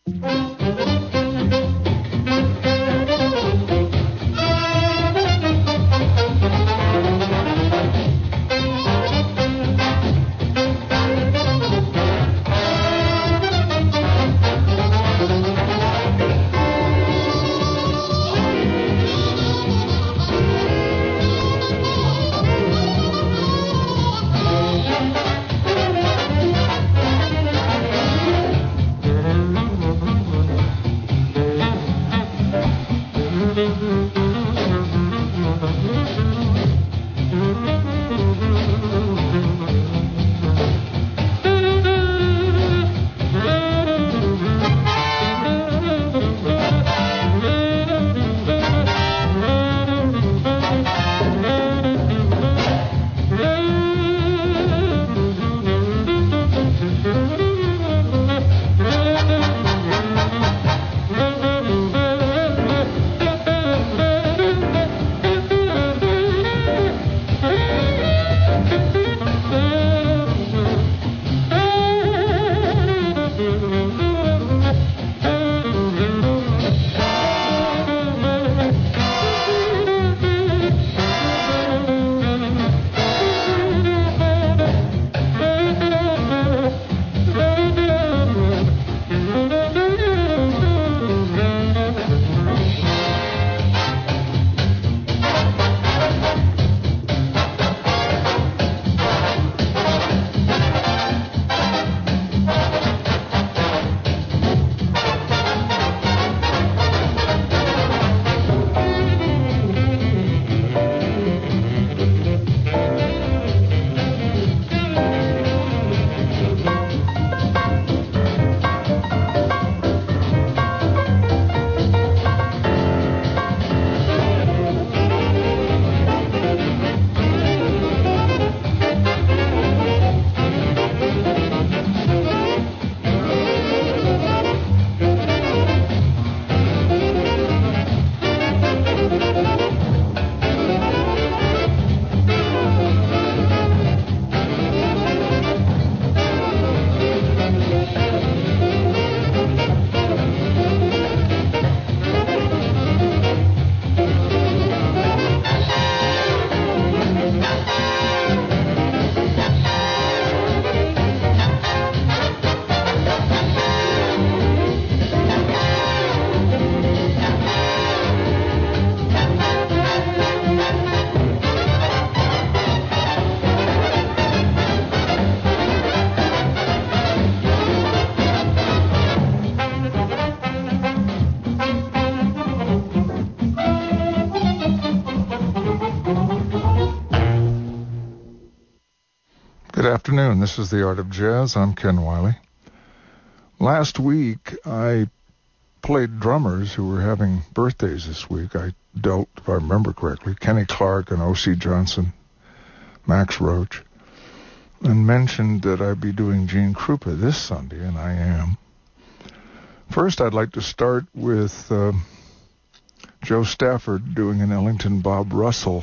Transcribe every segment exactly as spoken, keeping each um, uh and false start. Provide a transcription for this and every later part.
Good afternoon. This is The Art of Jazz. I'm Ken Wiley. Last week, I played drummers who were having birthdays this week. I dealt, if I remember correctly, Kenny Clark and O C Johnson, Max Roach, and mentioned that I'd be doing Gene Krupa this Sunday, and I am. First, I'd like to start with uh, Joe Stafford doing an Ellington Bob Russell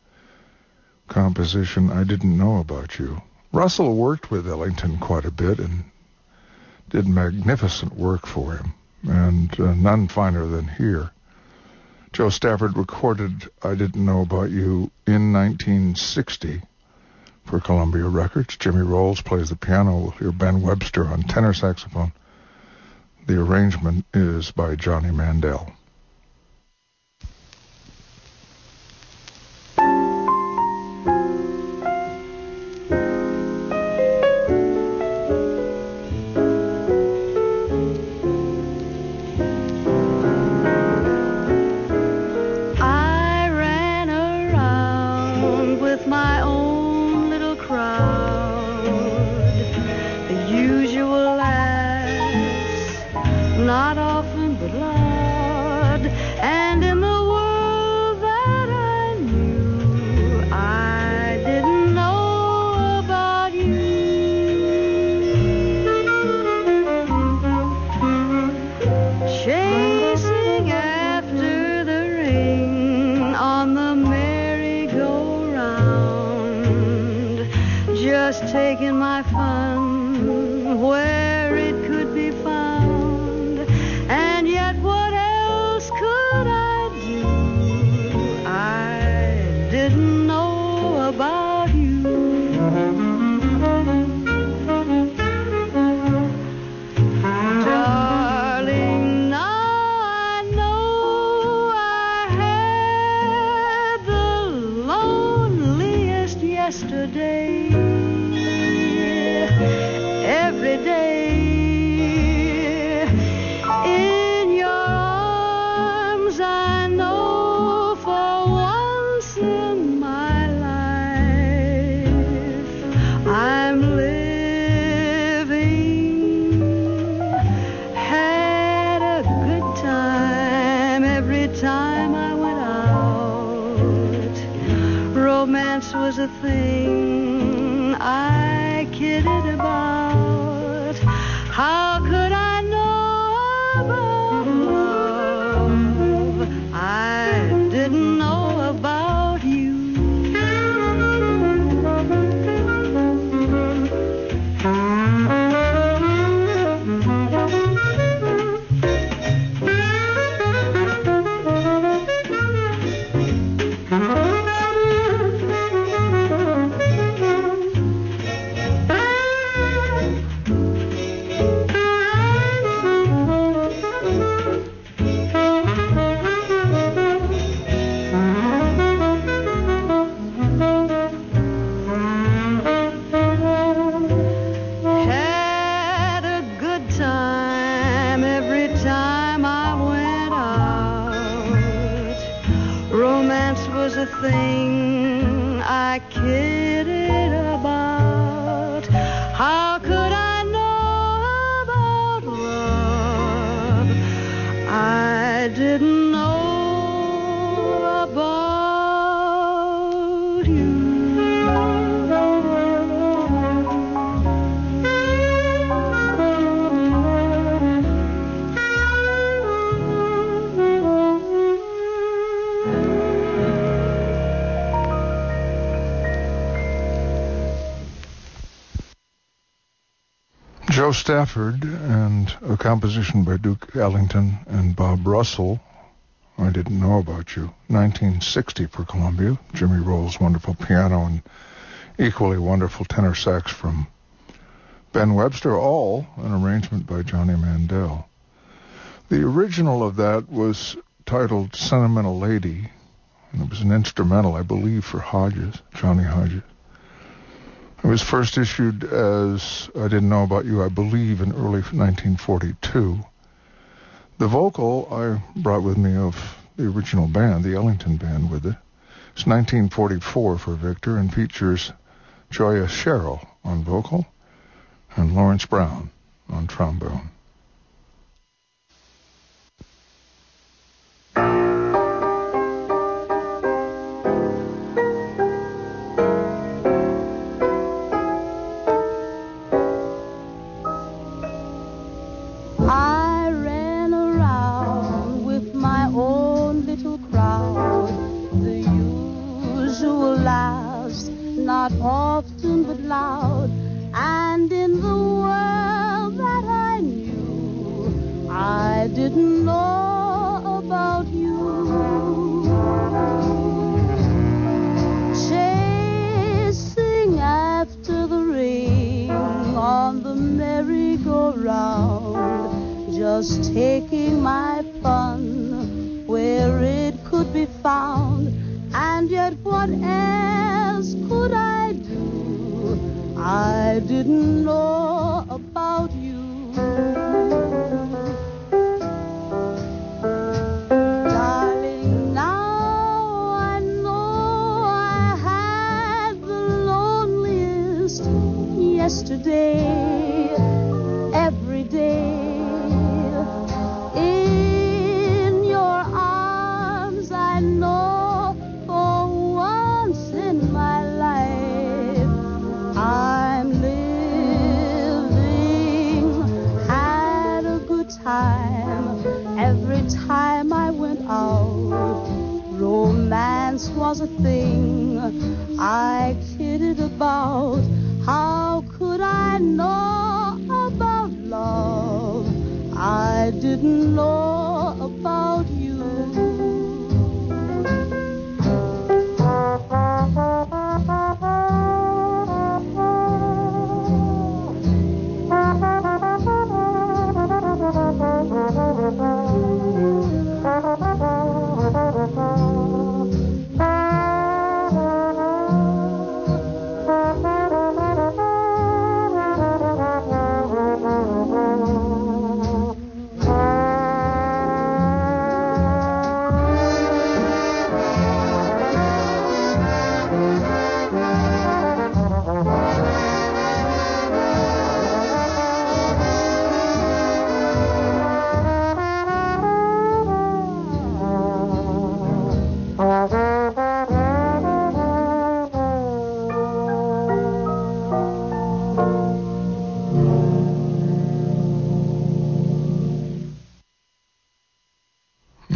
composition, I Didn't Know About You. Russell worked with Ellington quite a bit and did magnificent work for him, and uh, none finer than here. Joe Stafford recorded I Didn't Know About You in nineteen sixty for Columbia Records. Jimmy Rolls plays the piano. We'll hear Ben Webster on tenor saxophone. The arrangement is by Johnny Mandel. Taking my fun where it could be found, was a thing I kidded about. How could I know about love? I didn't know about you. Thing I kidded about. How could I know about love? I didn't know about you. Joe Stafford and a composition by Duke Ellington and Bob Russell, I Didn't Know About You, nineteen sixty for Columbia. Jimmy Rolls' wonderful piano and equally wonderful tenor sax from Ben Webster, all an arrangement by Johnny Mandel. The original of that was titled Sentimental Lady, and it was an instrumental, I believe, for Hodges, Johnny Hodges. It was first issued as I Didn't Know About You, I believe, in early nineteen forty-two. The vocal I brought with me of the original band, the Ellington Band, with it. It's nineteen forty-four for Victor and features Joya Sherrill on vocal and Lawrence Brown on trombone. Not often but loud, and in the world that I knew, I didn't know about you. Chasing after the ring on the merry-go-round, just taking my fun where it could be found, and yet what else could I do? I didn't know about you. Darling, now I know I had the loneliest yesterday, every day. In your arms I know I'm living, had a good time every time I went out. Romance was a thing I kidded about. How could I know about love? I didn't know about you.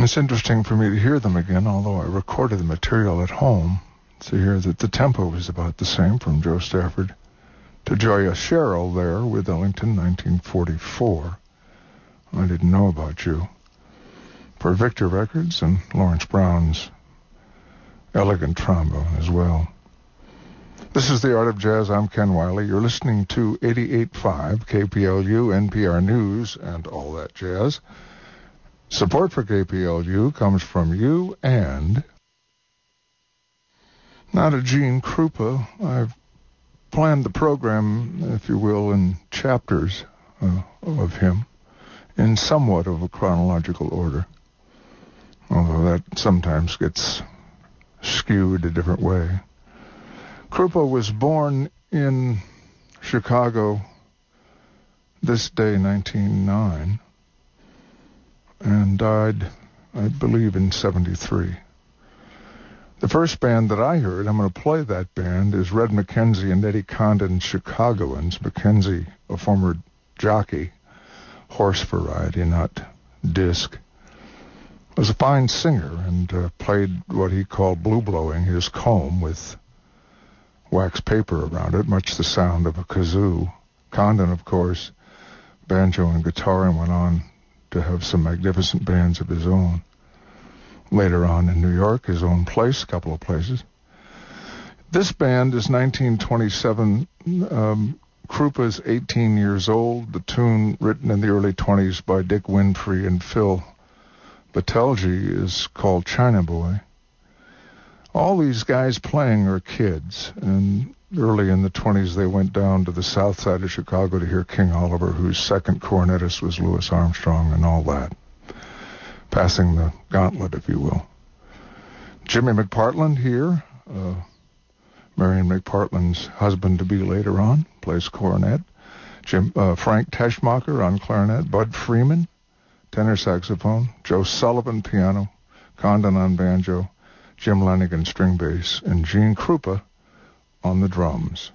it's interesting for me to hear them again, although I recorded the material at home, to hear that the tempo is about the same from Joe Stafford to Joya Sherrill there with Ellington, nineteen forty-four. I Didn't Know About You. For Victor Records and Lawrence Brown's elegant trombone as well. This is The Art of Jazz. I'm Ken Wiley. You're listening to eighty-eight point five K P L U, N P R News, and all that jazz. Support for K P L U comes from you and... Now to Gene Krupa. I've planned the program, if you will, in chapters uh, of him, in somewhat of a chronological order, although that sometimes gets skewed a different way. Krupa was born in Chicago this day, nineteen oh nine, and died, I believe, in seventy-three. The first band that I heard, I'm going to play that band, is Red McKenzie and Eddie Condon, Chicagoans. McKenzie, a former jockey, horse variety, not disc, was a fine singer and uh, played what he called blue blowing his comb with wax paper around it, much the sound of a kazoo. Condon, of course, banjo and guitar, and went on to have some magnificent bands of his own. Later on in New York, his own place, a couple of places. This band is nineteen twenty-seven. Um, Krupa's eighteen years old. The tune, written in the early twenties by Dick Winfrey and Phil Batelji, is called China Boy. All these guys playing are kids, and early in the twenties they went down to the south side of Chicago to hear King Oliver, whose second cornetist was Louis Armstrong, and all that. Passing the gauntlet, if you will. Jimmy McPartland here, uh, Marion McPartland's husband-to-be later on, plays cornet. Jim, uh, Frank Teschmacher on clarinet. Bud Freeman, tenor saxophone. Joe Sullivan, piano. Condon on banjo. Jim Lanigan, string bass. And Gene Krupa on the drums.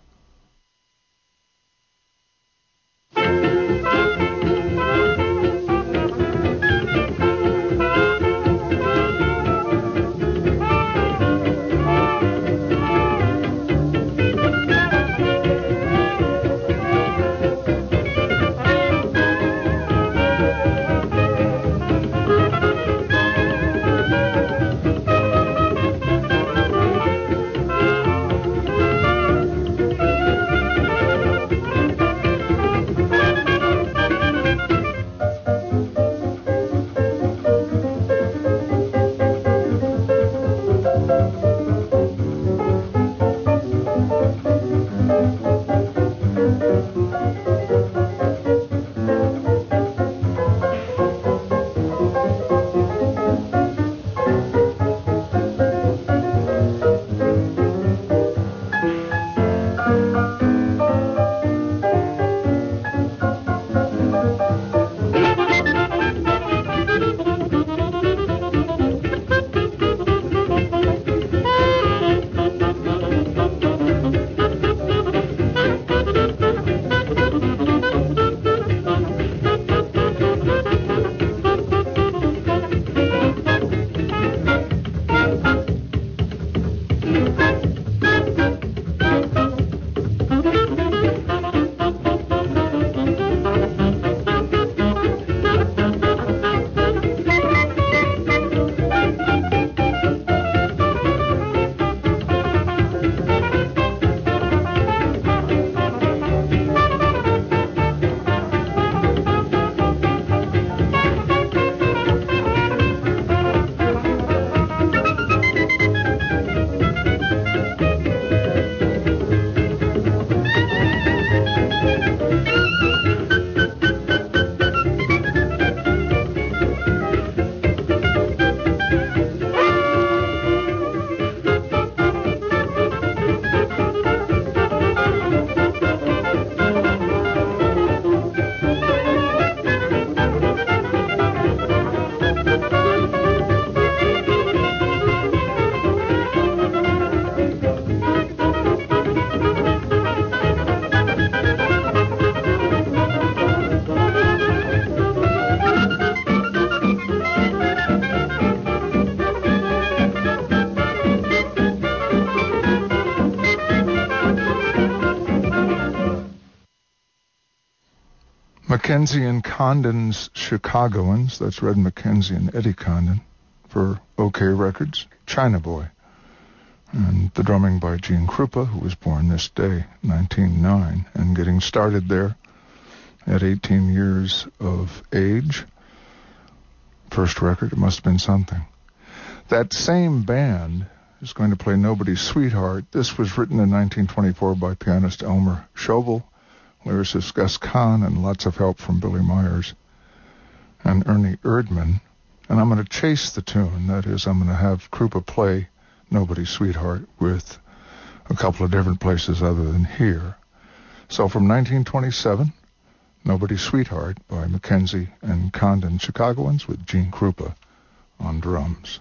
Mackenzie and Condon's Chicagoans, that's Red Mackenzie and Eddie Condon, for OK Records, China Boy. And the drumming by Gene Krupa, who was born this day, nineteen oh nine, and getting started there at eighteen years of age. First record, it must have been something. That same band is going to play Nobody's Sweetheart. This was written in nineteen twenty-four by pianist Elmer Schobel, lyricist Gus Kahn, and lots of help from Billy Myers and Ernie Erdman. And I'm going to chase the tune. That is, I'm going to have Krupa play Nobody's Sweetheart with a couple of different places other than here. So from nineteen twenty-seven, Nobody's Sweetheart by Mackenzie and Condon Chicagoans with Gene Krupa on drums.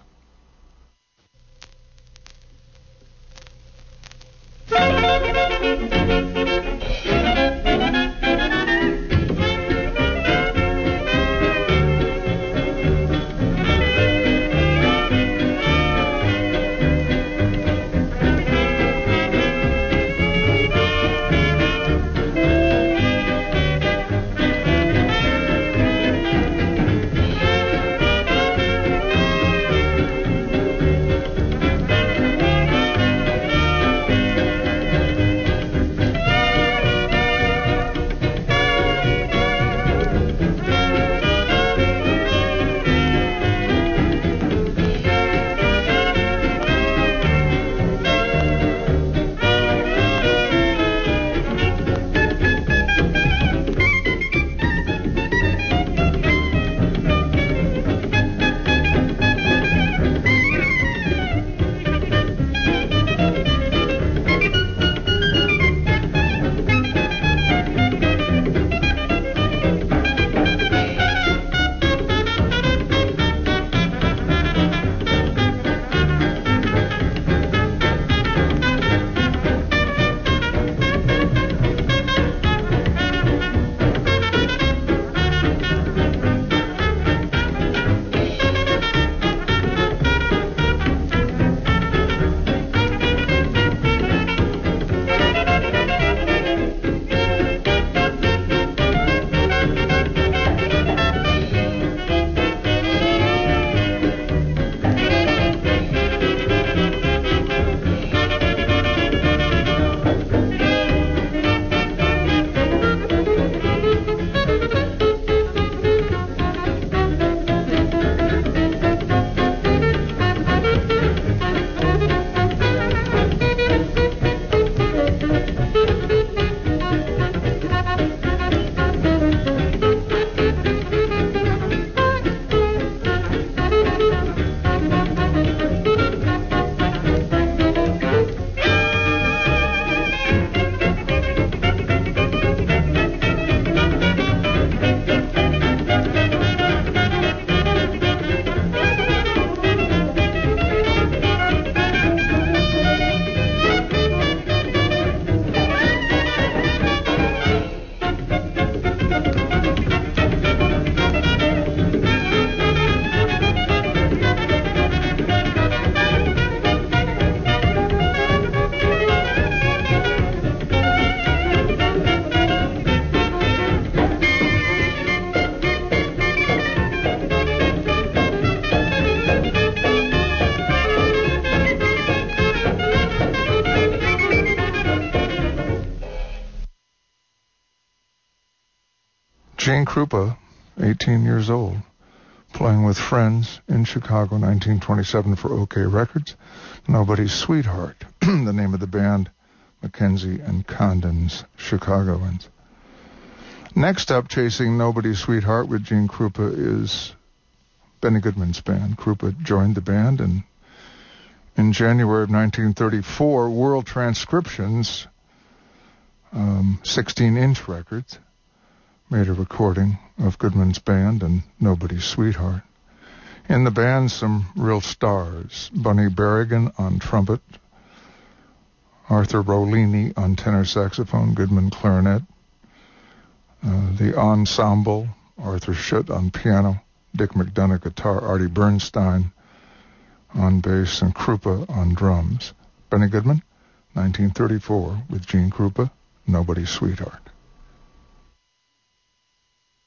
Gene Krupa, eighteen years old, playing with friends in Chicago, nineteen twenty-seven for OK Records. Nobody's Sweetheart, the name of the band, Mackenzie and Condon's Chicagoans. Next up, chasing Nobody's Sweetheart with Gene Krupa is Benny Goodman's band. Krupa joined the band, and in January of nineteen thirty-four, World Transcriptions, um, sixteen-inch records, made a recording of Goodman's band and Nobody's Sweetheart. In the band, some real stars. Bunny Berrigan on trumpet, Arthur Rolini on tenor saxophone, Goodman clarinet. Uh, the ensemble, Arthur Schutt on piano, Dick McDonough guitar, Artie Bernstein on bass, and Krupa on drums. Benny Goodman, nineteen thirty-four, with Gene Krupa, Nobody's Sweetheart.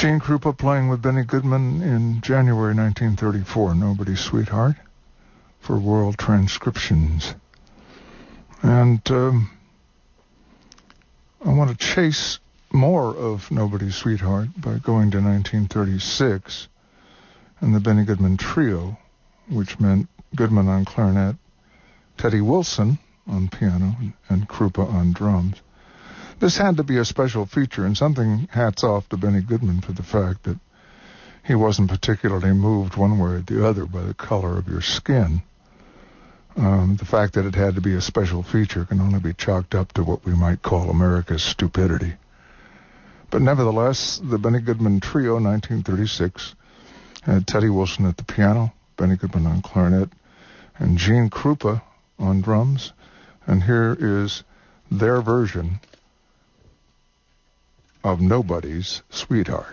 Gene Krupa playing with Benny Goodman in January nineteen thirty-four, Nobody's Sweetheart, for World Transcriptions. And um, I want to chase more of Nobody's Sweetheart by going to nineteen thirty-six and the Benny Goodman Trio, which meant Goodman on clarinet, Teddy Wilson on piano, and Krupa on drums. This had to be a special feature, and something hats off to Benny Goodman for the fact that he wasn't particularly moved one way or the other by the color of your skin. Um, the fact that it had to be a special feature can only be chalked up to what we might call America's stupidity. But nevertheless, the Benny Goodman Trio, nineteen thirty-six, had Teddy Wilson at the piano, Benny Goodman on clarinet, and Gene Krupa on drums. And here is their version of Nobody's Sweetheart.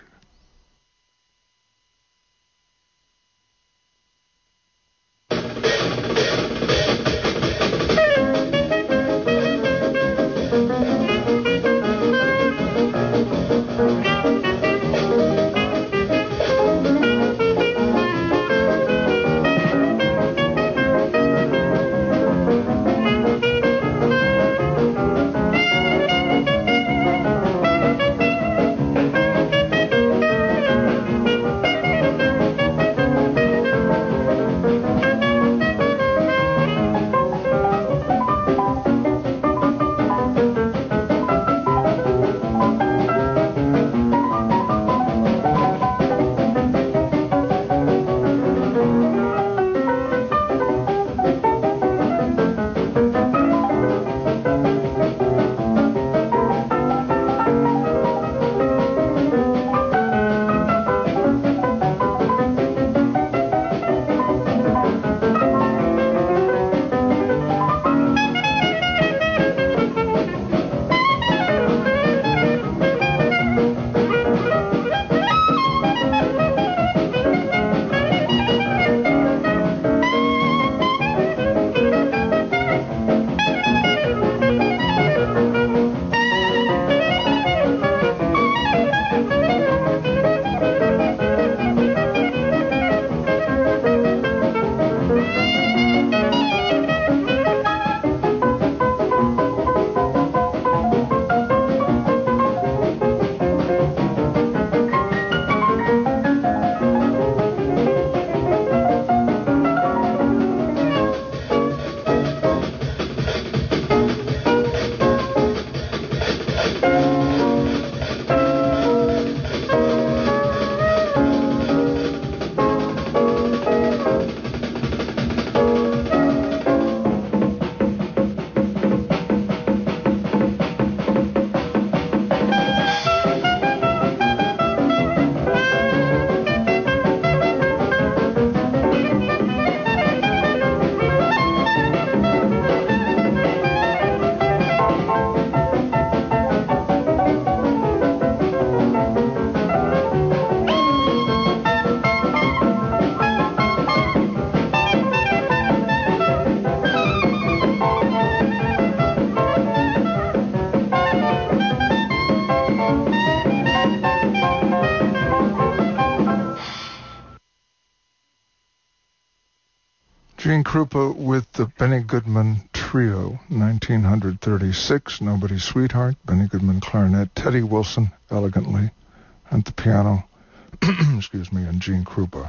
Gene Krupa with the Benny Goodman Trio, nineteen thirty-six, Nobody's Sweetheart, Benny Goodman clarinet, Teddy Wilson elegantly at the piano, excuse me, and Gene Krupa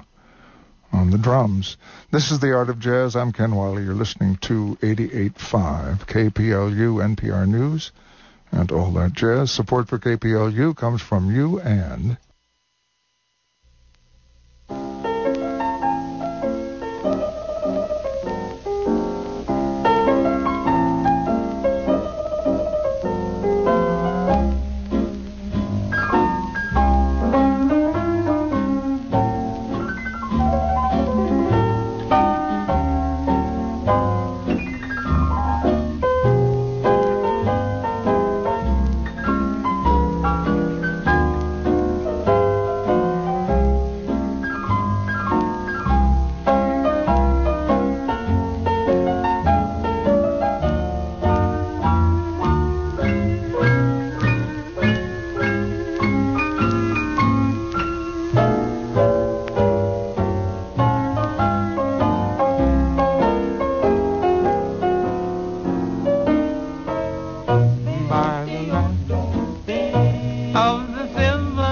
on the drums. This is The Art of Jazz. I'm Ken Wiley. You're listening to eighty-eight point five K P L U, N P R News, and all that jazz. Support for K P L U comes from you and...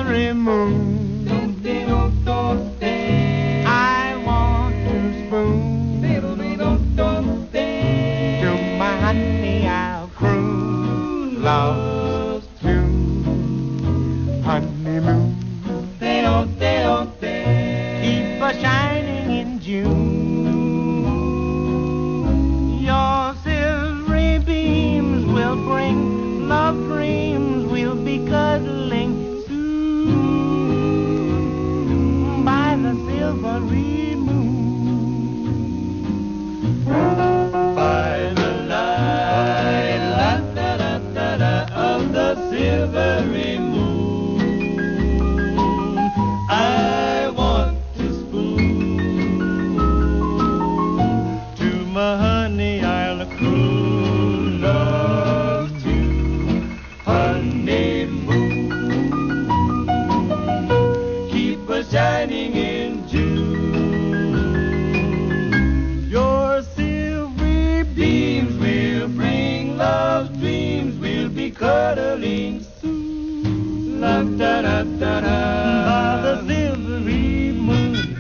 silvery moon. I want to spoon to my honey. I'll croon love's tune. Honeymoon, keep a shining in June. Your silvery beams will bring love dreams. We'll be cuddling soon by the silvery moon. By the light, la da da da da of the silvery moon, I want to spoon to my honey. I'll croon love to honeymoon. Keep us shining in June. Your silvery beams will bring love's dreams. We'll be cuddling soon. La da da da da. By the silvery moon.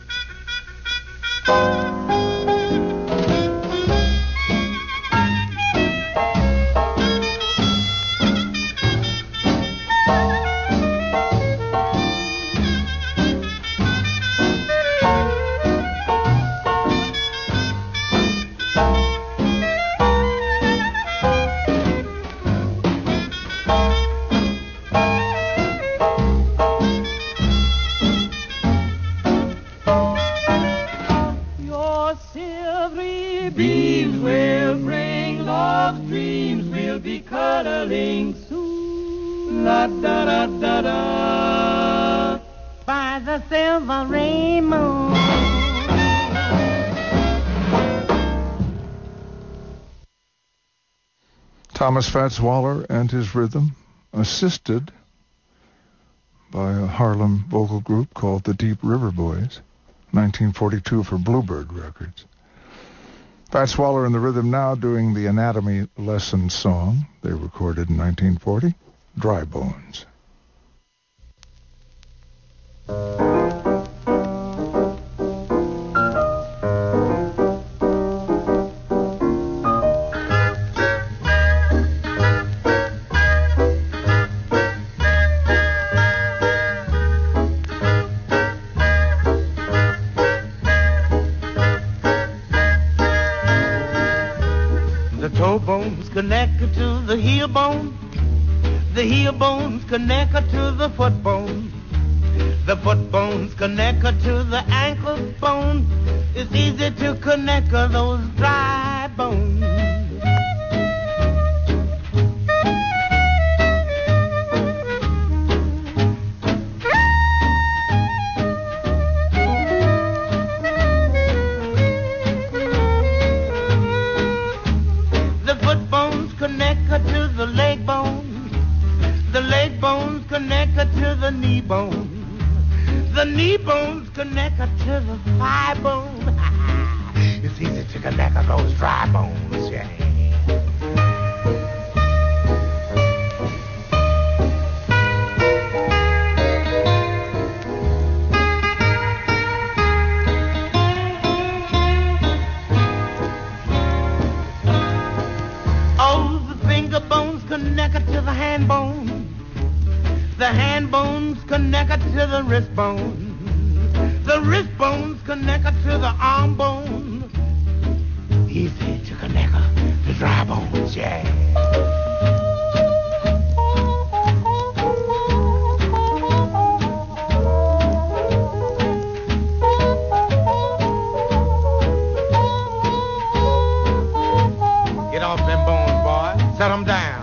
Your silvery beams will bring love's dreams. We'll be cuddling soon. La da da da da. By the silvery moon. Thomas Fats Waller and his rhythm, assisted by a Harlem vocal group called the Deep River Boys, nineteen forty-two for Bluebird Records. Fats Waller and the rhythm now doing the Anatomy Lesson song they recorded in nineteen forty, Dry Bones. The toe bones connected to the heel bone. The heel bones connected to the foot bone. The foot bones connected to the ankle bone. It's easy to connect those dry bones. The foot bones connected to the leg bone. The leg bones connected to the knee bone. The knee bones connected to the thigh bone. It's easy to connect those dry bones, yeah. Oh, the finger bones connected to the hand bone. The hand bones connected to the wrist bone. The wrist bones connected to the arm bone. Easy to connect the dry bones, yeah. Get off them bones, boy. Set them down.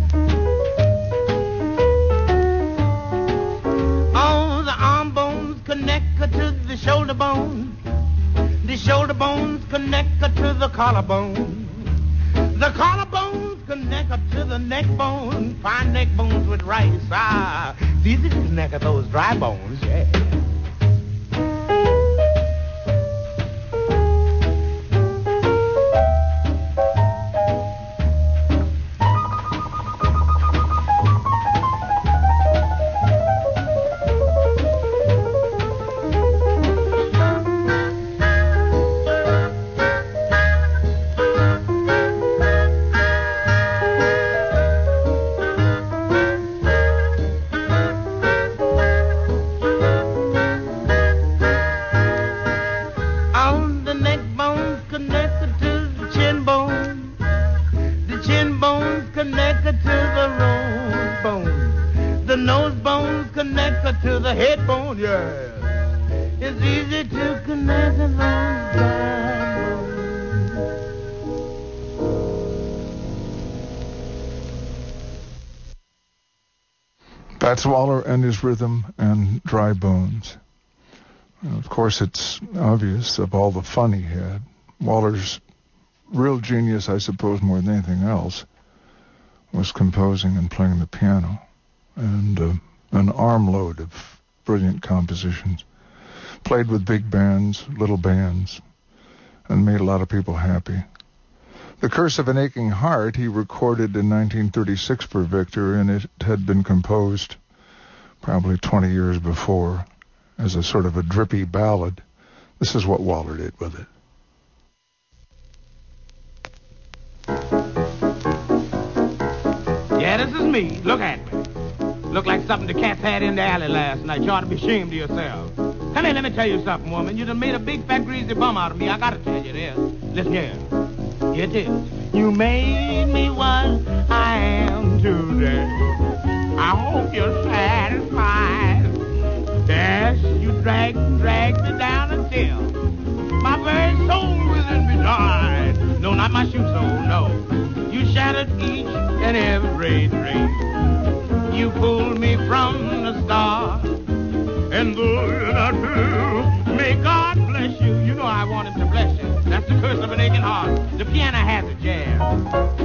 Connected to the shoulder bone. The shoulder bones connected to the collarbone. The collarbones connected to the neck bone. Fine neck bones with rice. Ah, it's easy to connect those dry bones, yeah. head bone, yeah. It's easy to connect those dry bones. That's Waller and his rhythm and Dry Bones. And of course, it's obvious of all the fun he had. Waller's real genius, I suppose, more than anything else, was composing and playing the piano, and uh, an armload of brilliant compositions. Played with big bands, little bands, and made a lot of people happy. The Curse of an Aching Heart he recorded in nineteen thirty-six for Victor, and it had been composed probably twenty years before as a sort of a drippy ballad. This is what Waller did with it. Yeah, this is me. Look at me. Look like something the cats had in the alley last night. You ought to be ashamed of yourself. Come here, let me tell you something, woman. You done made a big, fat, greasy bum out of me. I gotta tell you this. Listen here. Here it is. You made me what I am today. I hope you're satisfied. Yes, you dragged and dragged me down until my very soul within me died. No, not my shoe sole, no. You shattered each and every dream. You pulled me from the start. And though you're not true, may God bless you. You know I want him to bless you. That's the curse of an aching heart. The piano has a jazz.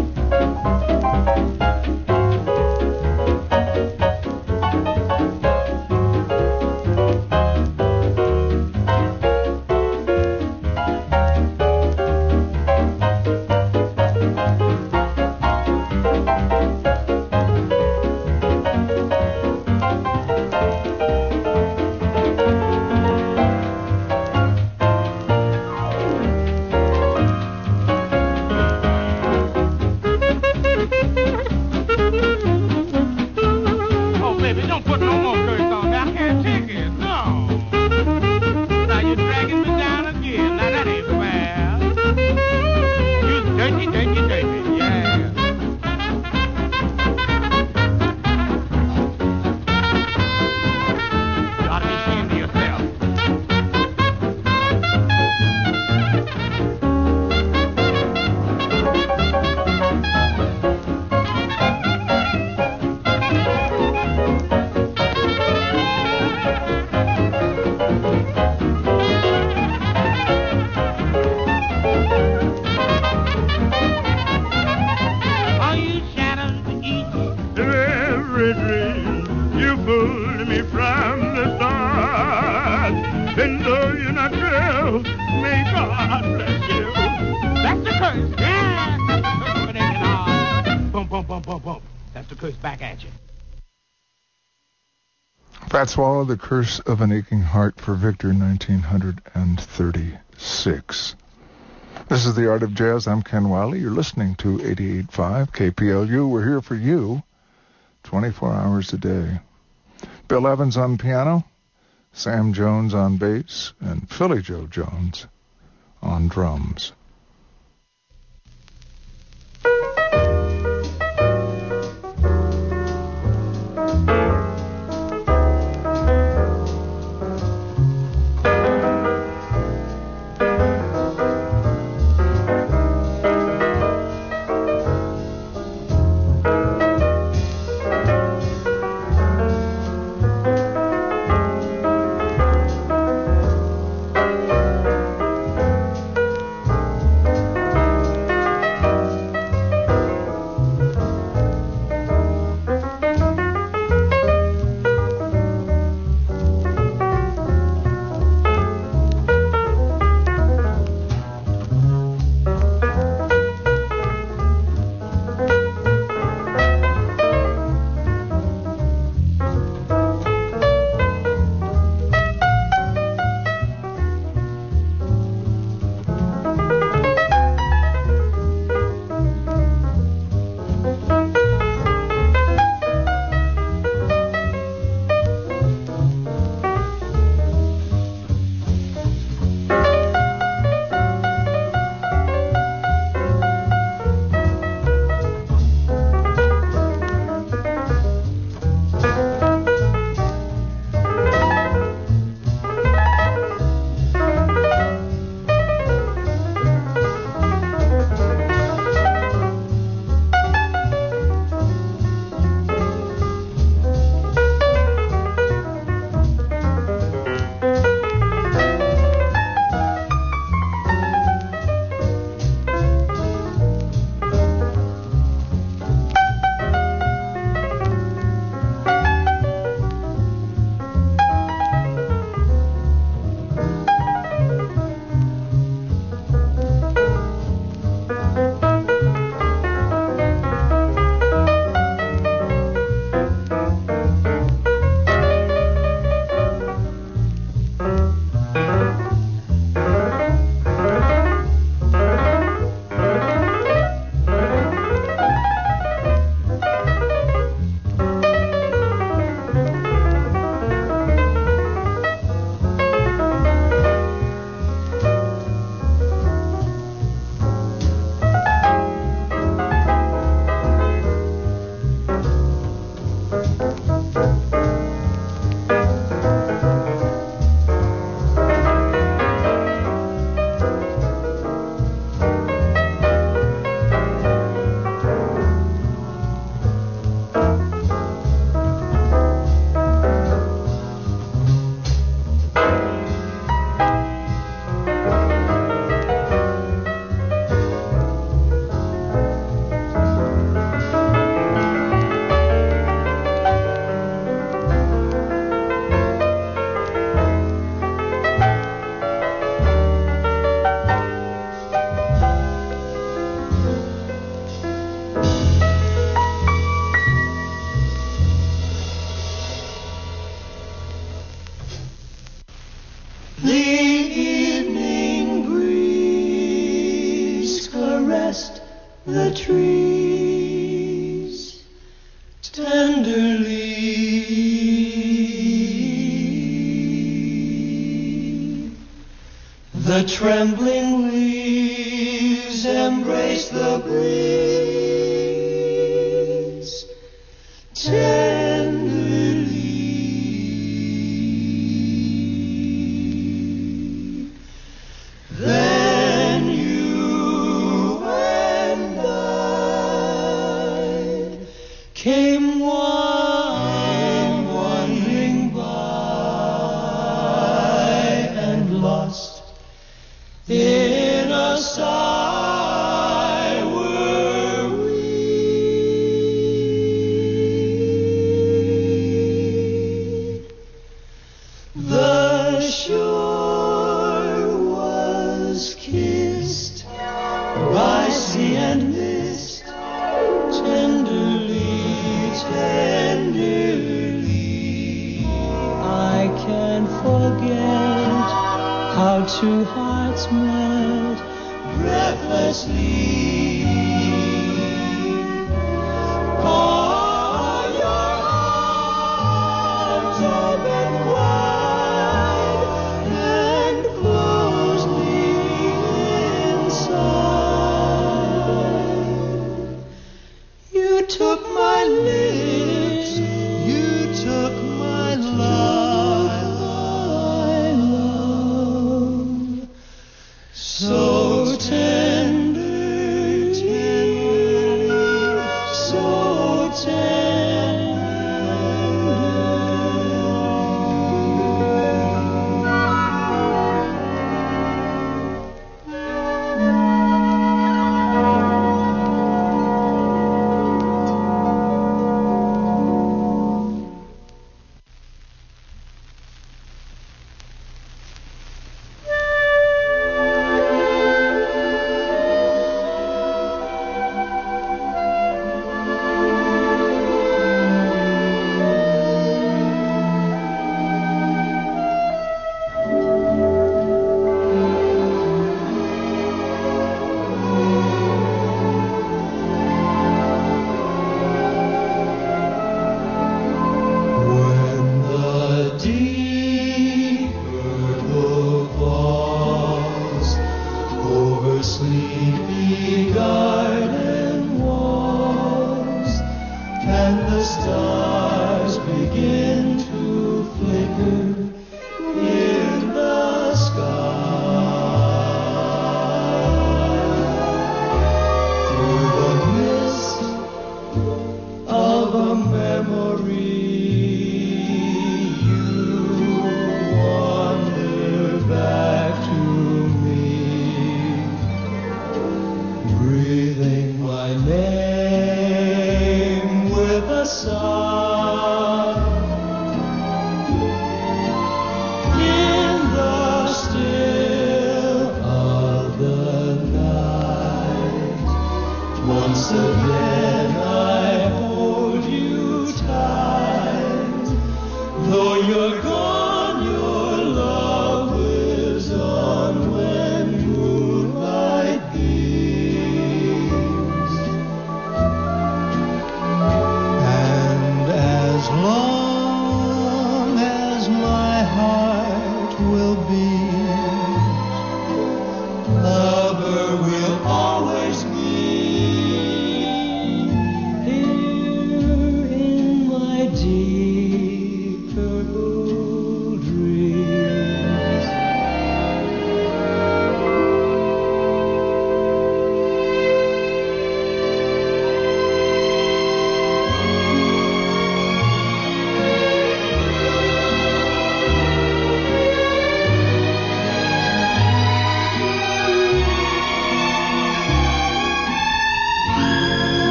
That's Waller, The Curse of an Aching Heart for Victor, nineteen thirty-six. This is The Art of Jazz. I'm Ken Wiley. You're listening to eighty-eight point five K P L U. We're here for you twenty-four hours a day. Bill Evans on piano, Sam Jones on bass, and Philly Joe Jones on drums. the trees tenderly. The trembling leaves embrace the breeze tenderly. Then you and I came one wandering by and lost in a sigh were we. The shore was kissed by sea and mist tenderly, tenderly. I can't forget how two hearts met breathlessly. Oh, your arms open wide and closed me inside. You took my lips, you took my life. So tender, tender.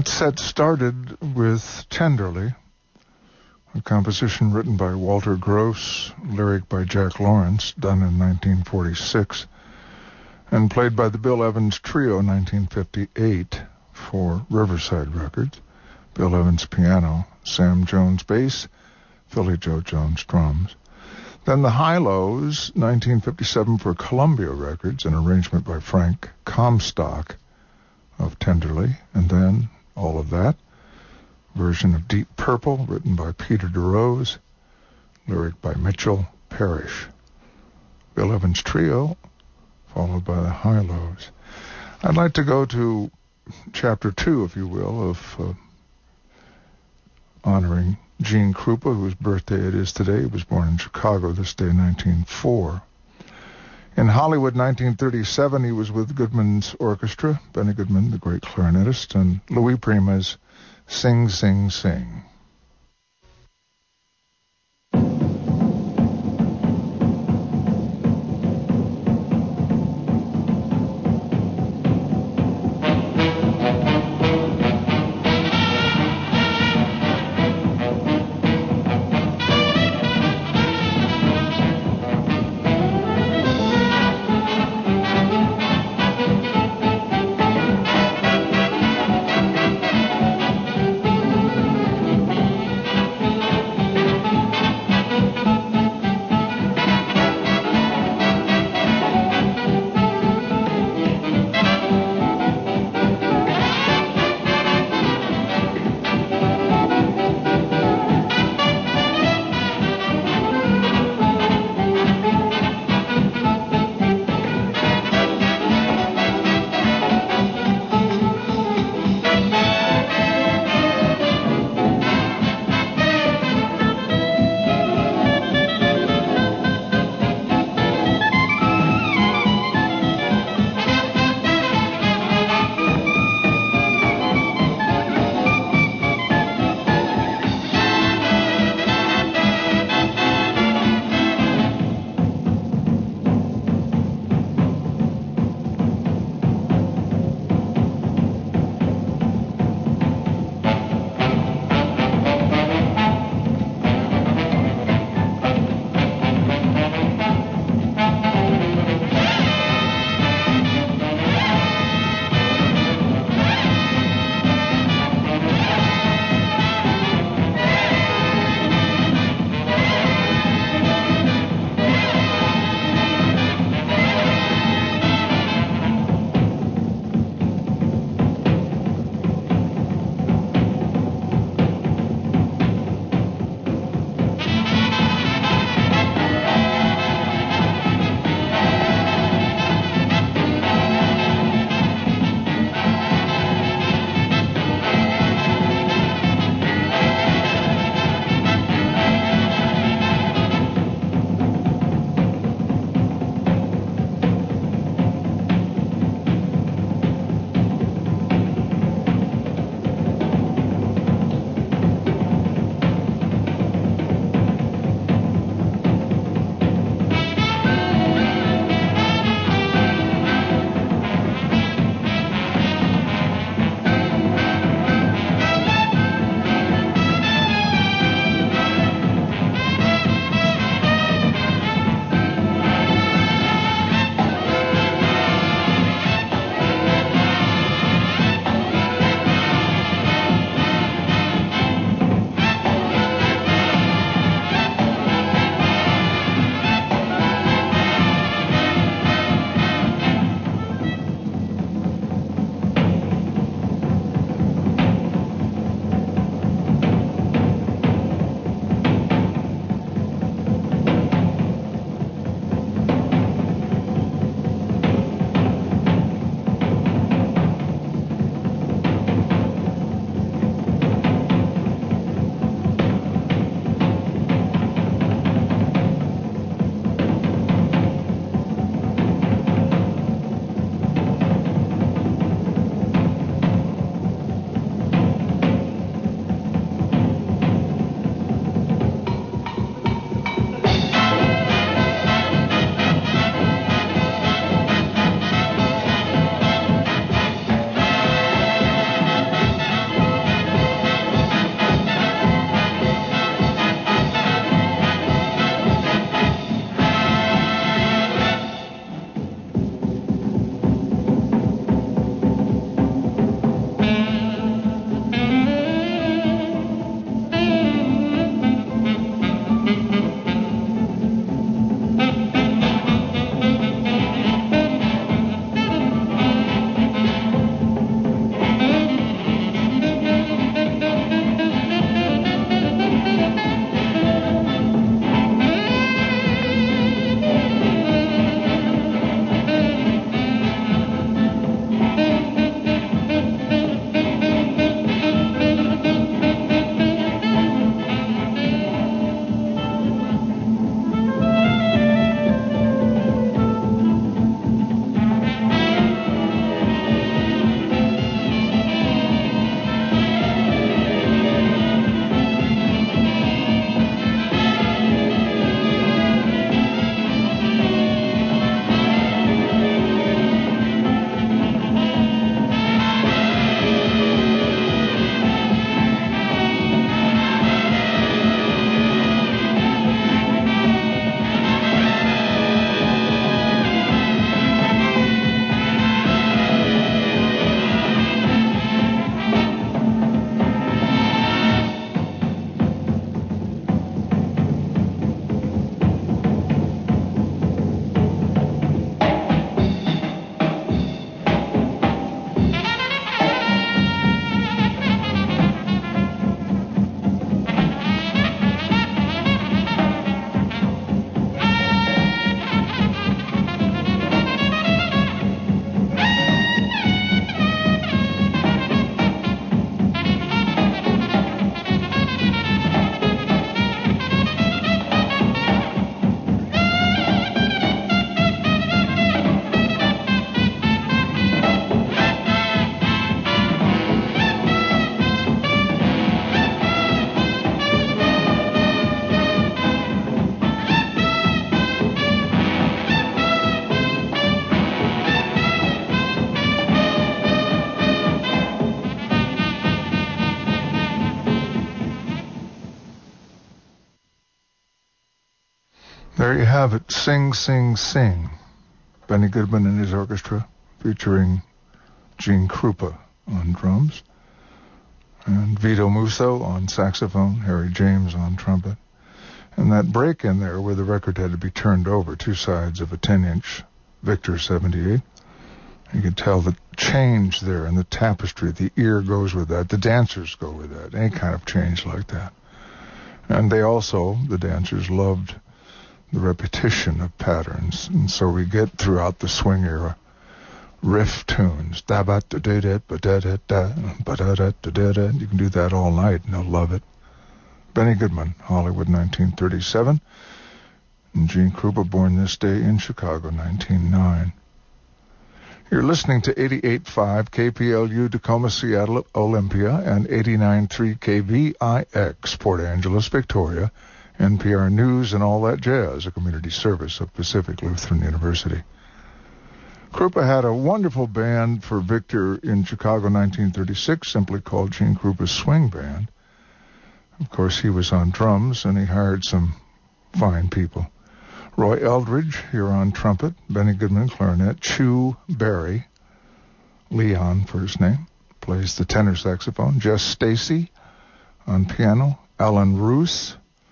That set started with Tenderly, a composition written by Walter Gross, lyric by Jack Lawrence, done in nineteen forty-six, and played by the Bill Evans Trio in nineteen fifty-eight for Riverside Records. Bill Evans piano, Sam Jones bass, Philly Joe Jones drums. Then the Hi-Lo's, nineteen fifty-seven for Columbia Records, an arrangement by Frank Comstock of Tenderly, and then All of That, version of Deep Purple, written by Peter DeRose, lyric by Mitchell Parrish. Bill Evans Trio, followed by the Hi-Lo's. I'd like to go to chapter two, if you will, of uh, honoring Gene Krupa, whose birthday it is today. He was born in Chicago this day, nineteen oh four. In Hollywood, nineteen thirty-seven, he was with Goodman's Orchestra, Benny Goodman, the great clarinetist, and Louis Prima's Sing, Sing, Sing. Thank you. There you have it, Sing, Sing, Sing. Benny Goodman and his orchestra, featuring Gene Krupa on drums, and Vito Musso on saxophone, Harry James on trumpet. And that break in there where the record had to be turned over, two sides of a ten-inch Victor seventy-eight. You can tell the change there in the tapestry. The ear goes with that. The dancers go with that. Any kind of change like that. And they also, the dancers, loved the repetition of patterns. And so we get throughout the swing era riff tunes. Da ba da da da ba da da da ba da da da da. You can do that all night and they'll love it. Benny Goodman, Hollywood, nineteen thirty-seven. And Gene Krupa, born this day in Chicago, nineteen oh nine. You're listening to eighty-eight point five K P L U Tacoma, Seattle, Olympia, and eighty-nine point three K V I X, Port Angeles, Victoria, N P R News and All That Jazz, a community service of Pacific Lutheran University. Krupa had a wonderful band for Victor in Chicago, nineteen thirty-six, simply called Gene Krupa's Swing Band. Of course, he was on drums, and he hired some fine people. Roy Eldridge, here on trumpet, Benny Goodman, clarinet, Chu Berry, Leon first name, plays the tenor saxophone, Jess Stacy on piano, Alan Roos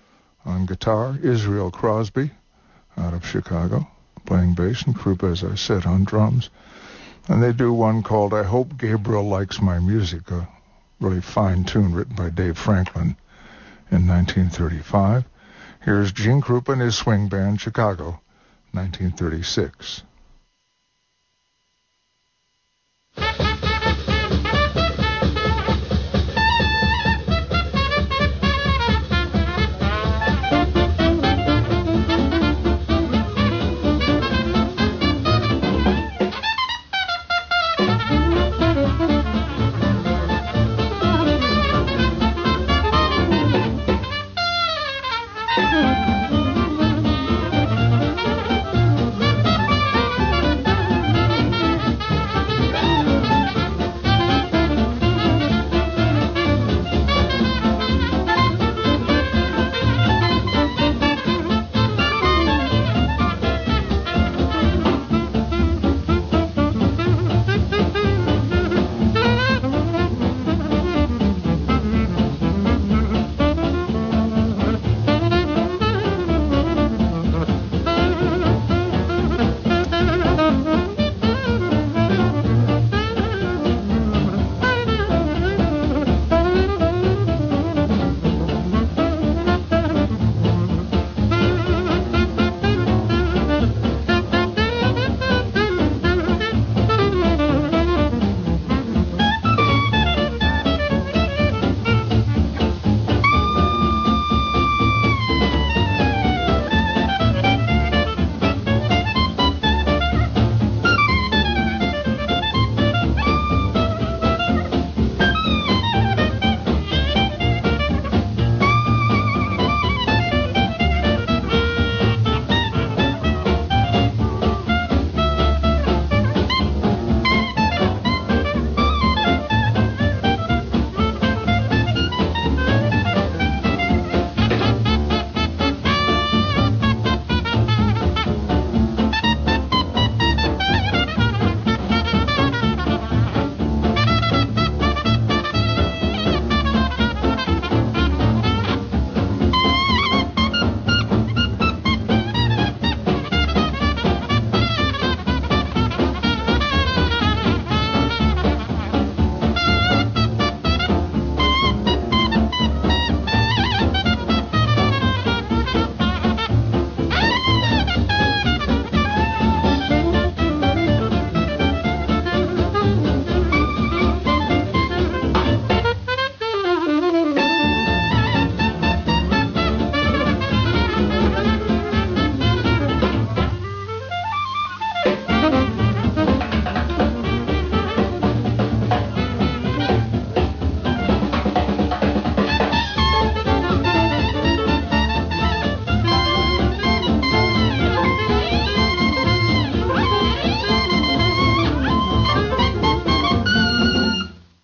on guitar, Israel Crosby out of Chicago, playing bass, and Krupa, as I said, on drums. And they do one called I Hope Gabriel Likes My Music, a really fine tune written by Dave Franklin in nineteen thirty-five. Here's Gene Krupa and his swing band, Chicago, nineteen thirty-six.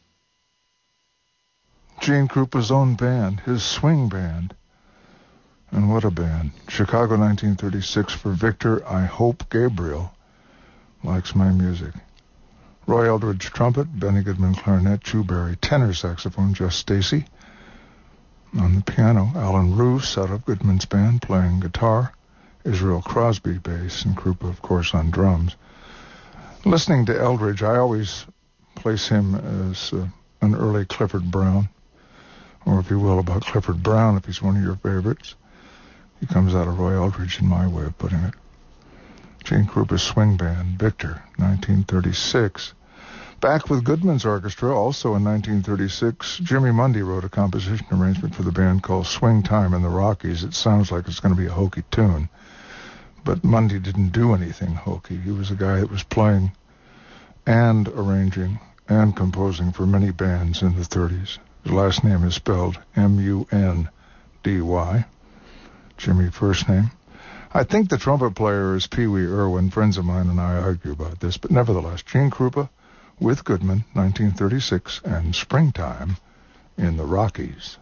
Gene Krupa's own band, his swing band. And what a band. Chicago nineteen thirty-six for Victor. I hope Gabriel likes my music. Roy Eldridge trumpet, Benny Goodman clarinet, Chu Berry tenor saxophone, Just Stacy. On the piano, Alan Roos out of Goodman's band playing guitar, Israel Crosby bass, and Krupa, of course, on drums. Listening to Eldridge, I always place him as uh, an early Clifford Brown, or if you will, about Clifford Brown, if he's one of your favorites. He comes out of Roy Eldridge in my way of putting it. Gene Krupa's swing band, Victor, nineteen thirty-six. Back with Goodman's orchestra, also in nineteen thirty-six, Jimmy Mundy wrote a composition arrangement for the band called Swing Time in the Rockies. It sounds like it's going to be a hokey tune, but Mundy didn't do anything hokey. He was a guy that was playing and arranging and composing for many bands in the thirties. His last name is spelled M U N D Y. Jimmy first name. I think the trumpet player is Pee Wee Irwin. Friends of mine and I argue about this, but nevertheless, Gene Krupa with Goodman, nineteen thirty-six, and Springtime in the Rockies.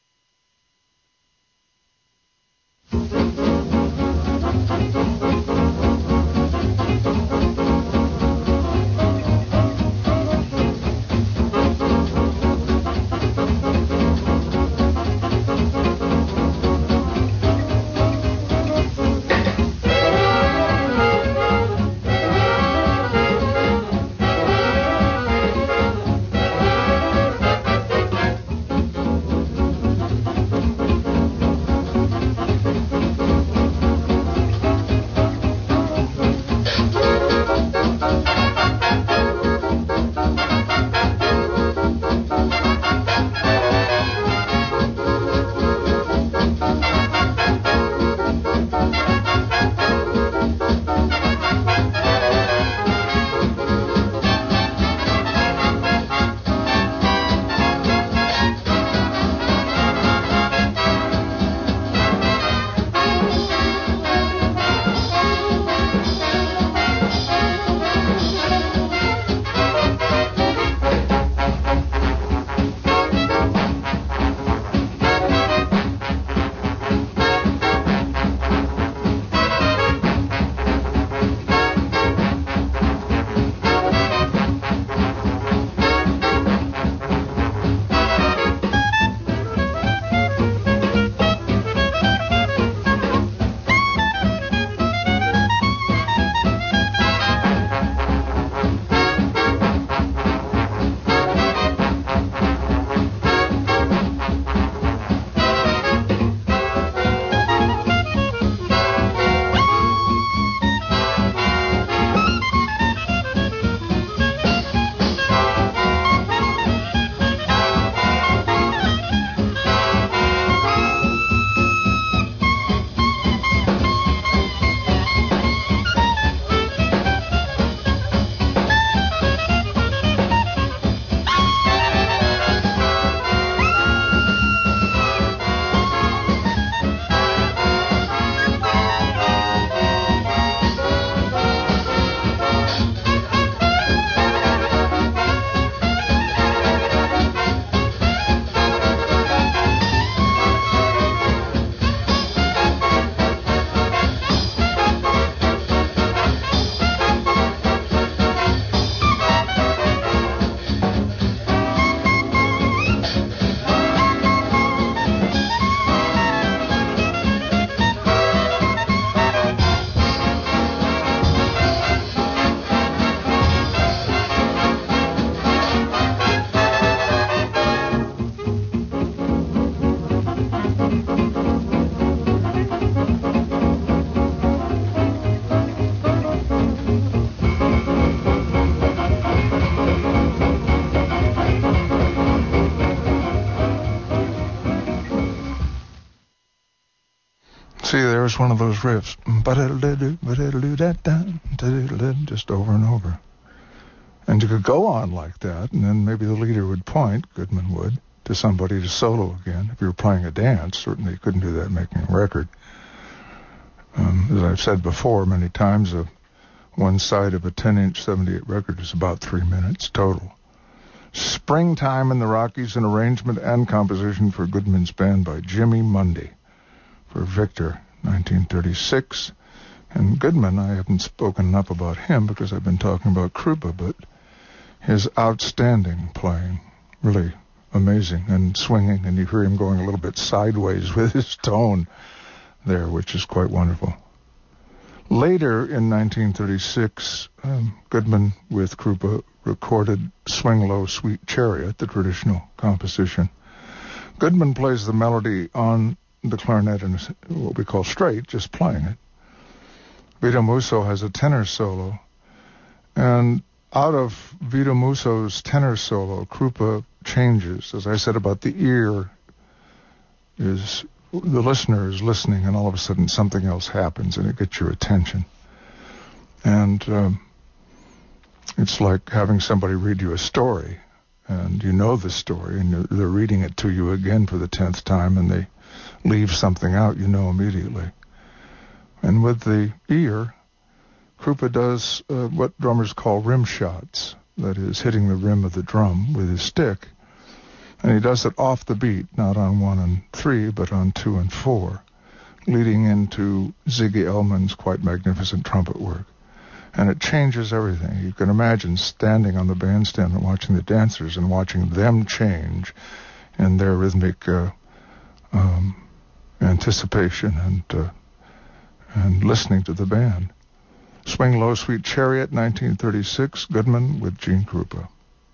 See, there's one of those riffs. Just over and over. And you could go on like that, and then maybe the leader would point, Goodman would, to somebody to solo again. If you were playing a dance, certainly you couldn't do that making a record. Um, as I've said before many times, uh, one side of a ten-inch seventy-eight record is about three minutes total. Springtime in the Rockies, an arrangement and composition for Goodman's band by Jimmy Mundy. for Victor, nineteen thirty-six. And Goodman, I haven't spoken enough about him because I've been talking about Krupa, but his outstanding playing, really amazing, and swinging, and you hear him going a little bit sideways with his tone there, which is quite wonderful. Later in nineteen thirty-six, um, Goodman with Krupa recorded Swing Low, Sweet Chariot, the traditional composition. Goodman plays the melody on the clarinet in what we call straight, just playing it. Vito Musso has a tenor solo, and out of Vito Musso's tenor solo, Krupa changes. As I said about the ear, is the listener is listening, and all of a sudden something else happens, and it gets your attention. And um, it's like having somebody read you a story, and you know the story, and they're reading it to you again for the tenth time, and they leave something out you know immediately. And with the ear, Krupa does uh, what drummers call rim shots, that is, hitting the rim of the drum with his stick. And he does it off the beat, not on one and three, but on two and four, leading into Ziggy Elman's quite magnificent trumpet work. And it changes everything. You can imagine standing on the bandstand and watching the dancers and watching them change in their rhythmic uh, um, anticipation and uh, and listening to the band. Swing Low, Sweet Chariot, nineteen thirty-six, Goodman with Gene Krupa.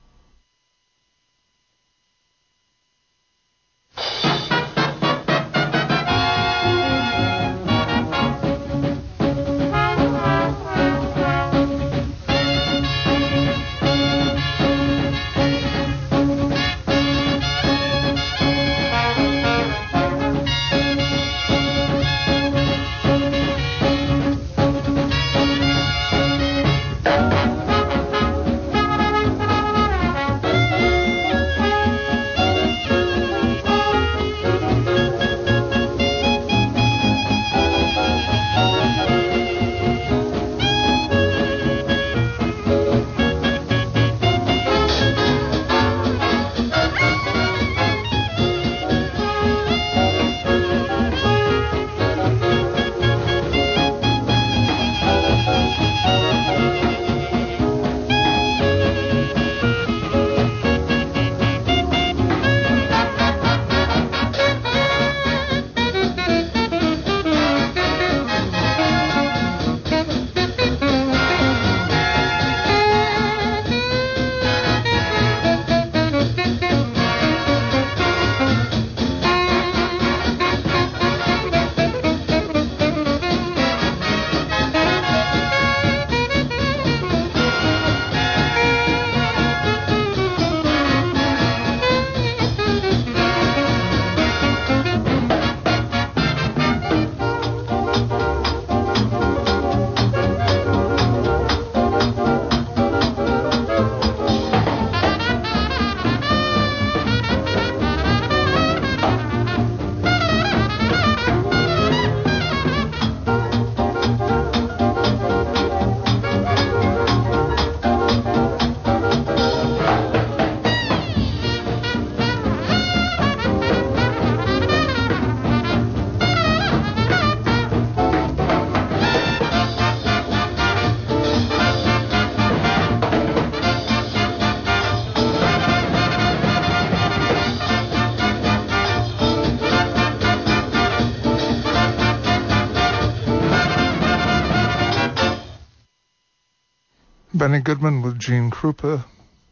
Benny Goodman with Gene Krupa,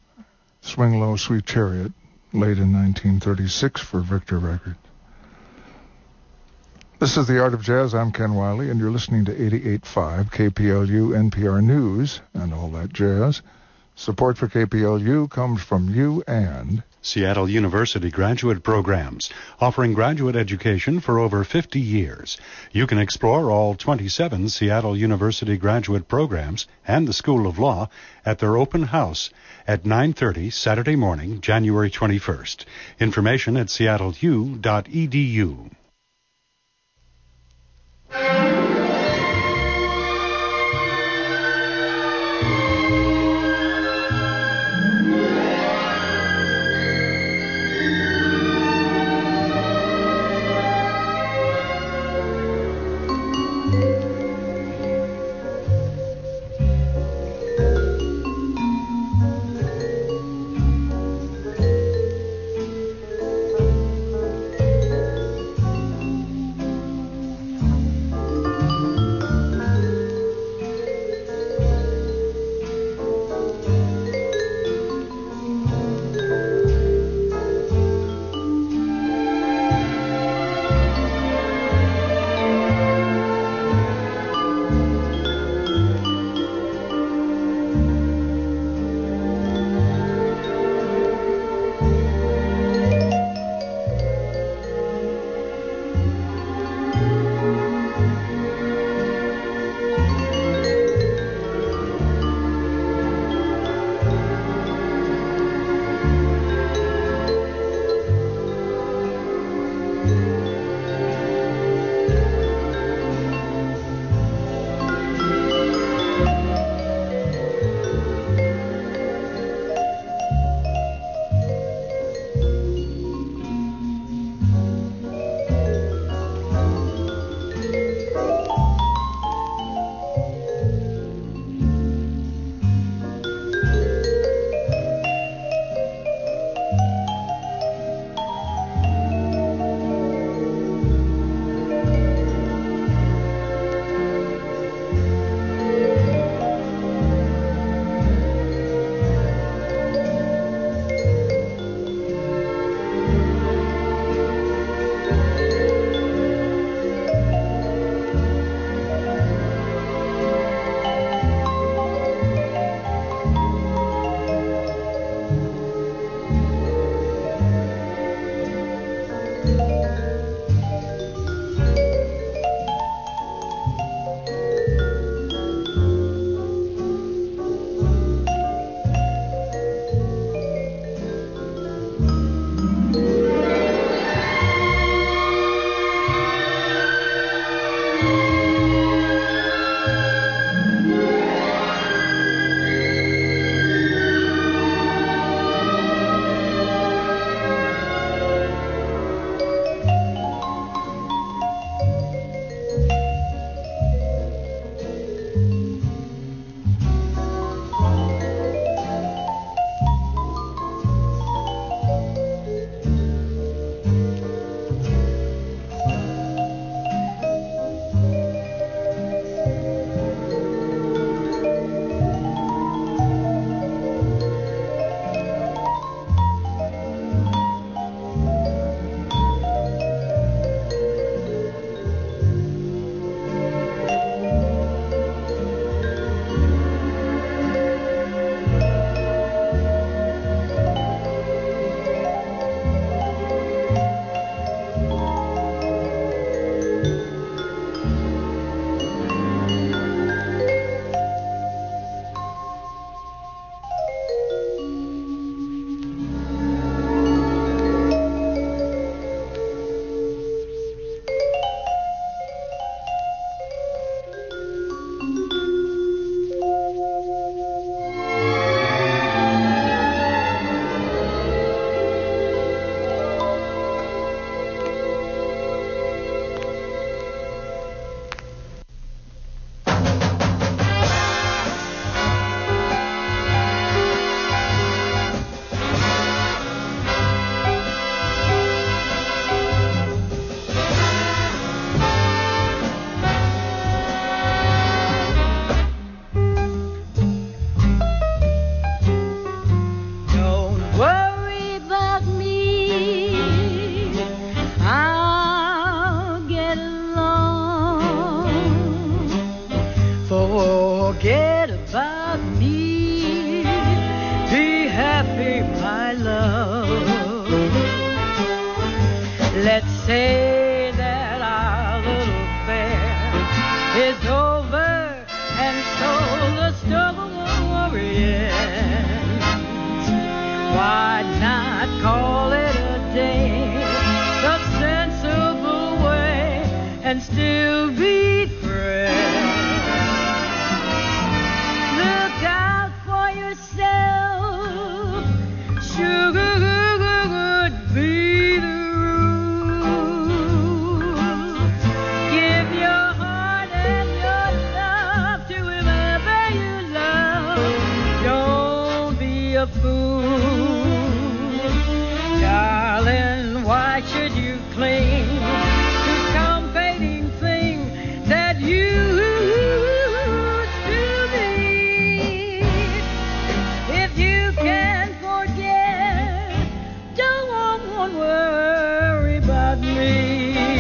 Swing Low, Sweet Chariot, late in nineteen thirty-six for Victor Records. This is The Art of Jazz. I'm Ken Wiley, and you're listening to eighty-eight point five K P L U N P R News and all that jazz. Support for K P L U comes from you and Seattle University Graduate Programs, offering graduate education for over fifty years. You can explore all twenty-seven Seattle University graduate programs and the School of Law at their open house at nine thirty Saturday morning, January twenty-first. Information at seattle u dot e d u. Let's say that our little affair is over, and so the story ends. Why not call it a day, the sensible way, and still be friends? Look out for yourself, sugar could be the rule. Give your heart and your love to whoever you love. Don't be a fool, darling. Why should you cling to some fading thing that you used to be? If you can forget, don't worry about me.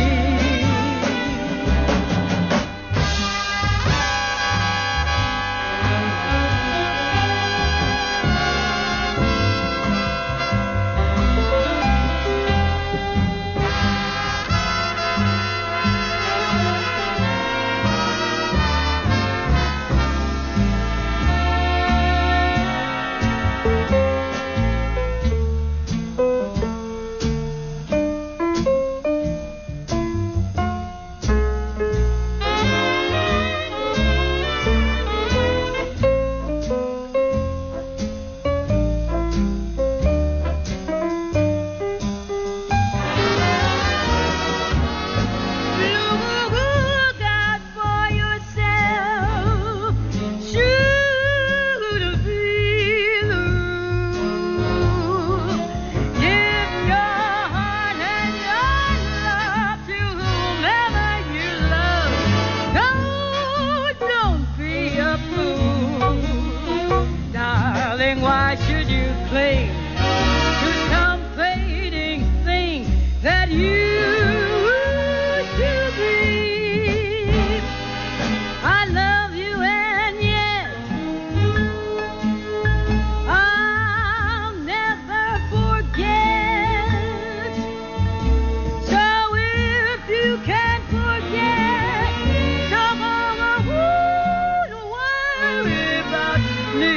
Look out for yourself, should be the rule. Give your heart and your love to whomever you love. No, don't be a fool, darling. Why should you cling to some fading thing that you used to be? I love you, and yet I'll never forget. So if you can't forget, come over, don't worry about me.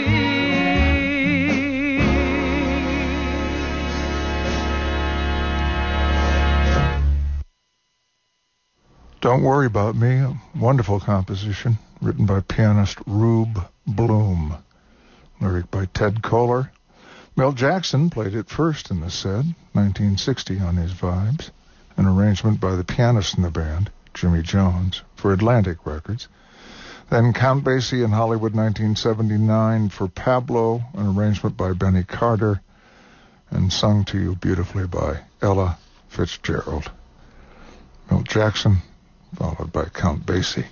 Don't Worry About Me, a wonderful composition written by pianist Rube Bloom. Lyric by Ted Koehler. Mel Jackson played it first in the set, nineteen sixty on his Vibes, an arrangement by the pianist in the band, Jimmy Jones, for Atlantic Records. Then Count Basie in Hollywood, nineteen seventy-nine, for Pablo, an arrangement by Benny Carter, and sung to you beautifully by Ella Fitzgerald. Mel Jackson, followed by Count Basie.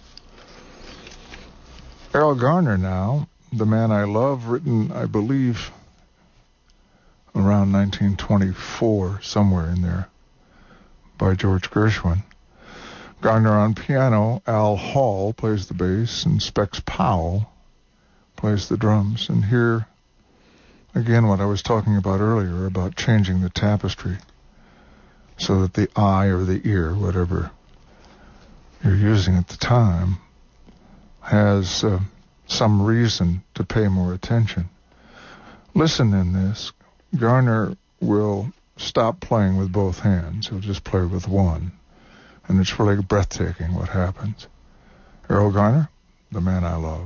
Errol Garner now, The Man I Love, written, I believe, around nineteen twenty-four, somewhere in there, by George Gershwin. Garner on piano, Al Hall plays the bass, and Specs Powell plays the drums. And here, again, what I was talking about earlier, about changing the tapestry so that the eye or the ear, whatever you're using at the time, has uh, some reason to pay more attention. Listen in this. Garner will stop playing with both hands. He'll just play with one. And it's really breathtaking what happens. Errol Garner, The Man I Love.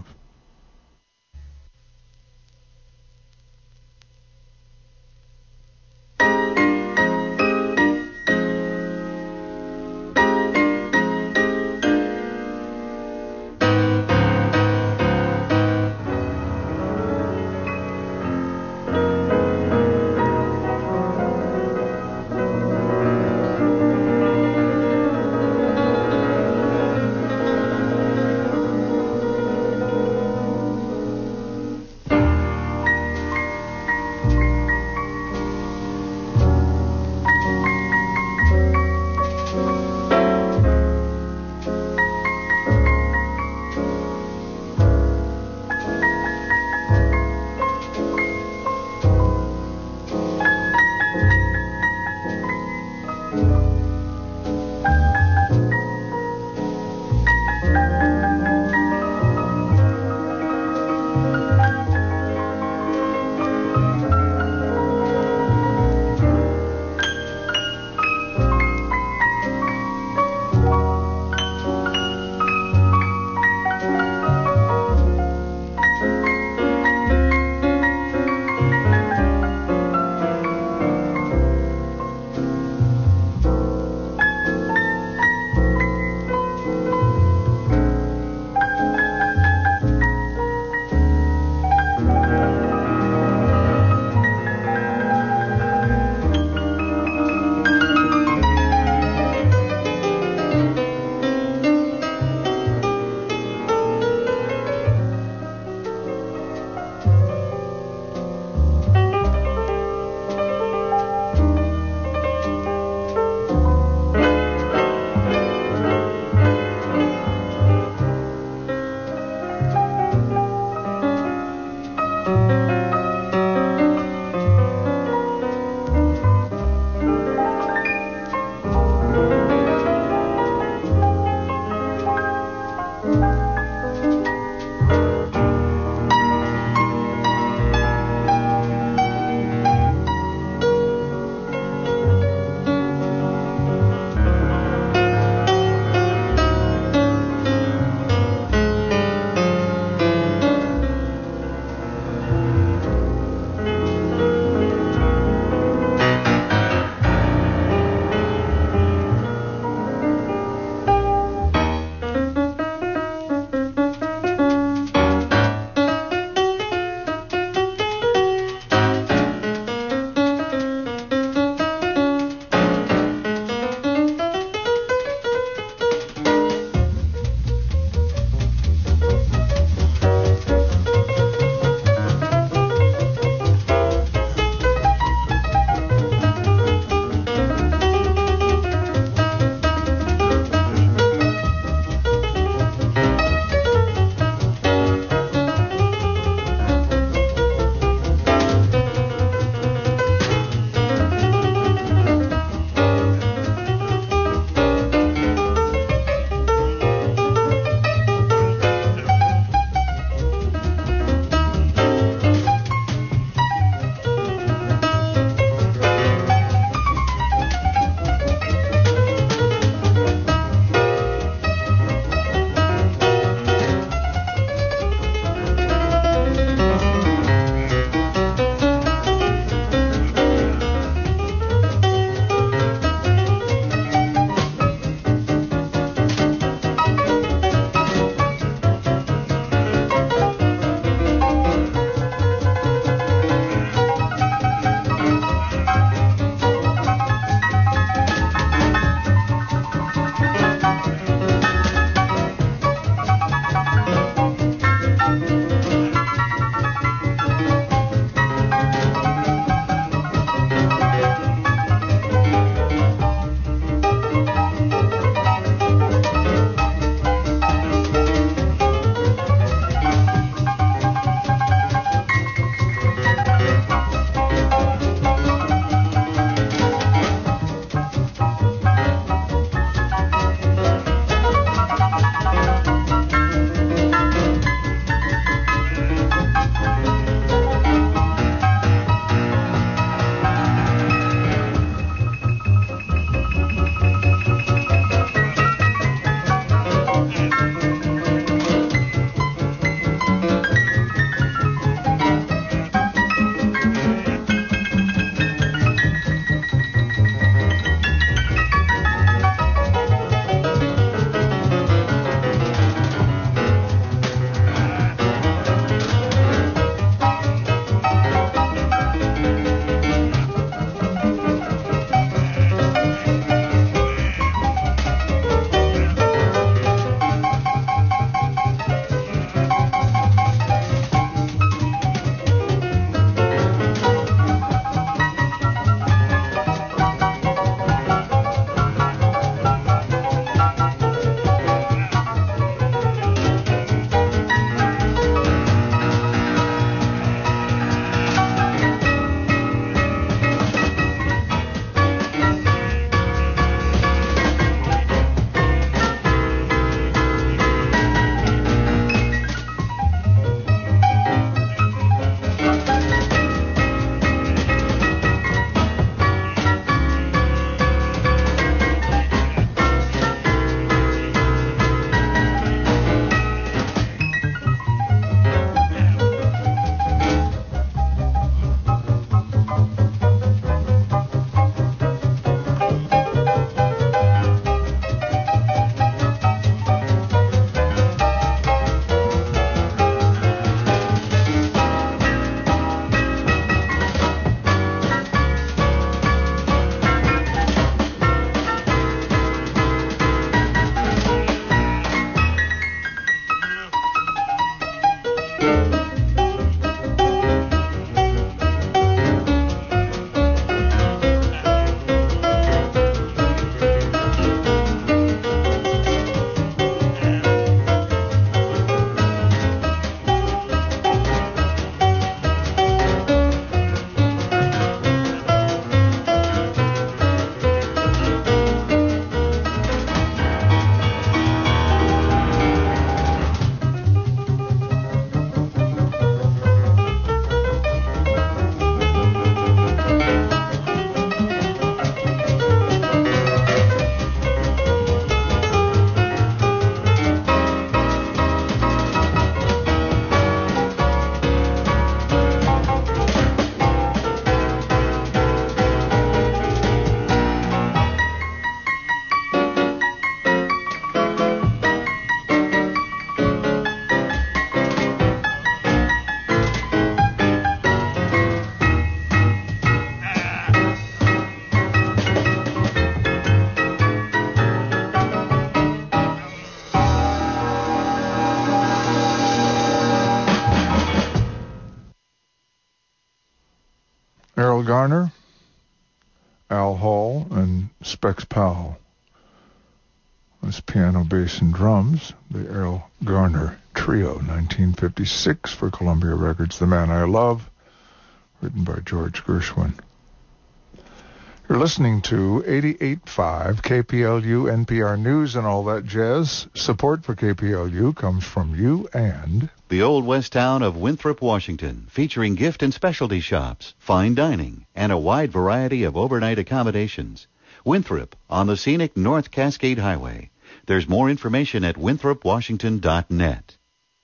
Specs Powell was piano, bass, and drums. The Errol Garner Trio, nineteen fifty-six, for Columbia Records. The Man I Love, written by George Gershwin. You're listening to eighty-eight point five K P L U, N P R News, and all that jazz. Support for K P L U comes from you and the Old West Town of Winthrop, Washington, featuring gift and specialty shops, fine dining, and a wide variety of overnight accommodations. Winthrop, on the scenic North Cascade Highway. There's more information at winthrop washington dot net.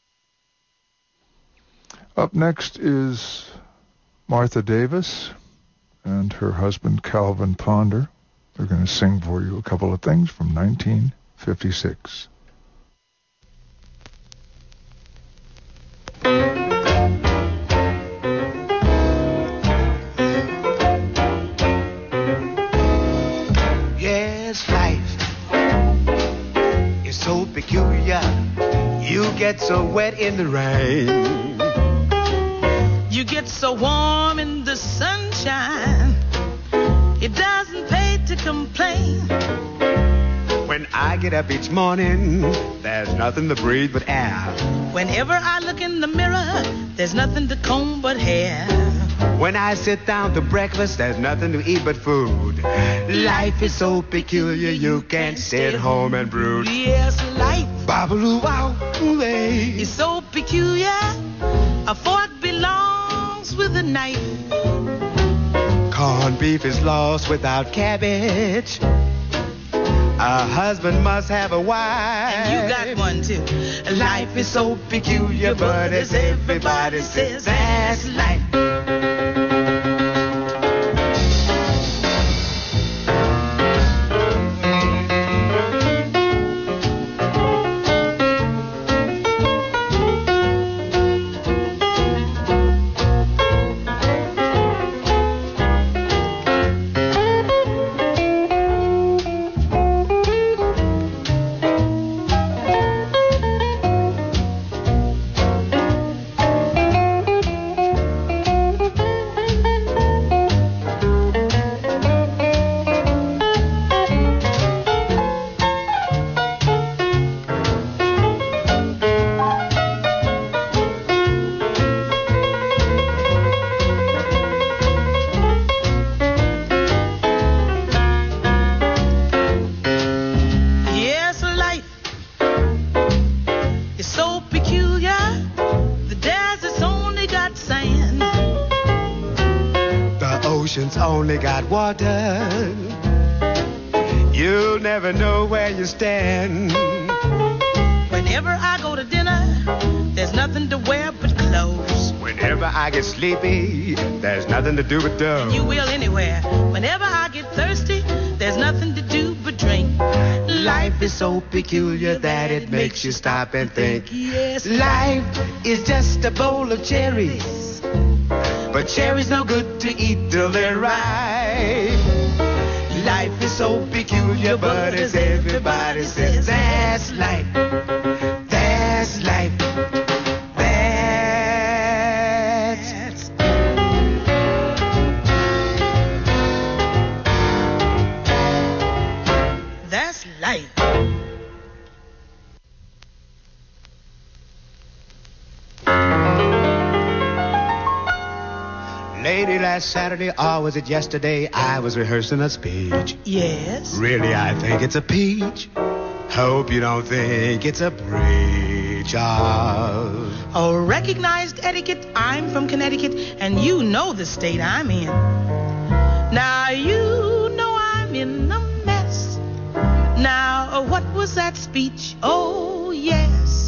Up next is Martha Davis and her husband Calvin Ponder. They're going to sing for you a couple of things from nineteen fifty-six. Yes, life is so peculiar. You get so wet in the rain. You get so warm in the sunshine. It doesn't pay to complain. When I get up each morning, there's nothing to breathe but air. Whenever I look in the mirror, there's nothing to comb but hair. When I sit down to breakfast, there's nothing to eat but food. Life is so peculiar, you can't stay at home and brood. Yes, life Babaloo, wow, ooh-ay. is so peculiar. A fork belongs with a knife. Corned beef is lost without cabbage. A husband must have a wife. And you got one too. Life is so peculiar, but as everybody says, that's life. Only got water. You'll never know where you stand. Whenever I go to dinner, there's nothing to wear but clothes. Whenever I get sleepy, there's nothing to do but doze. You will anywhere. Whenever I get thirsty, there's nothing to do but drink. Life is so peculiar that it makes you stop and think. Yes, life is just a bowl of cherries. But cherries no good to eat till they're ripe. Life is so peculiar, but as everybody says, that's life. That's life. That's... That's life. Lady, last Saturday, or was it yesterday, I was rehearsing a speech. Yes? Really, I think it's a peach. Hope you don't think it's a breach of... A recognized etiquette. I'm from Connecticut, and you know the state I'm in. Now you know I'm in a mess. Now, what was that speech? Oh, yes.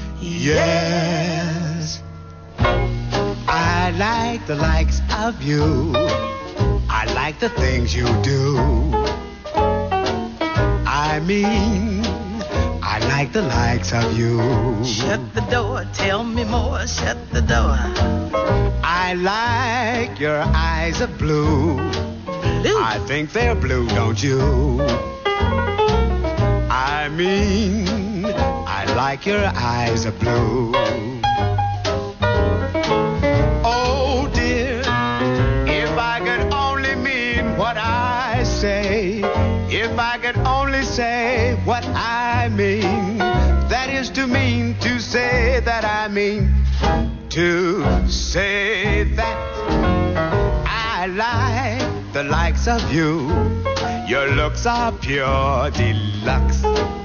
Yes. I like the likes of you. I like the things you do. I mean, I like the likes of you. Shut the door, tell me more, shut the door. I like your eyes of blue. Blue? I think they're blue, don't you? I mean, I like your eyes of blue. Oh dear, if I could only mean what I say. only say what I mean. That is to mean to say that I mean to say that I like the likes of you. Your looks are pure deluxe.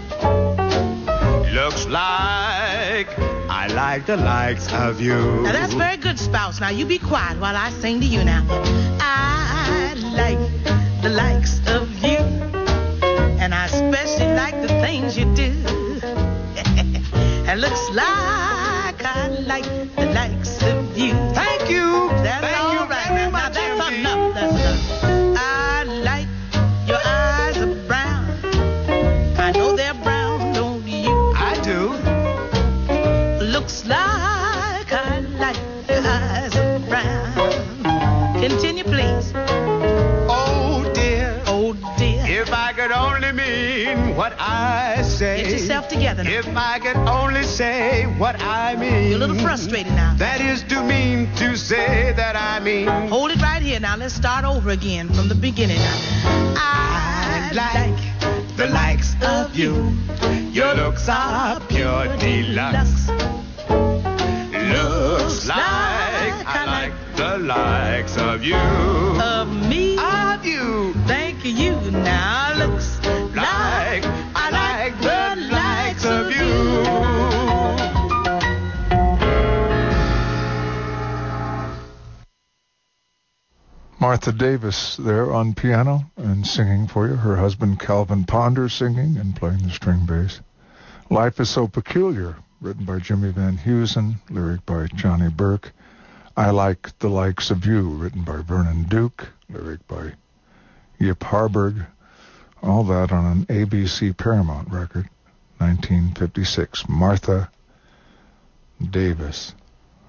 Looks like I like the likes of you. Now that's very good, spouse. Now you be quiet while I sing to you now. I like the likes of you, and I especially like the things you do. It looks like I like the likes of you. Thank you. That's Thank all you right. very Now, now much, that's M D. enough. That's enough. I like your eyes are brown. I know they're brown, don't you? I do. Looks like I like your eyes are brown. Continue, please. Oh dear, Oh dear. if I could only mean what I say. Get yourself together now. If I could only say what I mean. You're a little frustrated now. That is to mean to say that I mean. Hold it right here now. Let's start over again from the beginning now. I, I like the likes of you. Your looks are pure deluxe. Looks like I like the likes of you. of me. Of you. Thank you. Now looks Like I like the likes of you. Martha Davis there on piano and singing for you. Her husband Calvin Ponder singing and playing the string bass. Life is So Peculiar, written by Jimmy Van Heusen, lyric by Johnny Burke. I Like the Likes of You, written by Vernon Duke, lyric by Yip Harburg. All that on an A B C Paramount record, nineteen fifty-six. Martha Davis.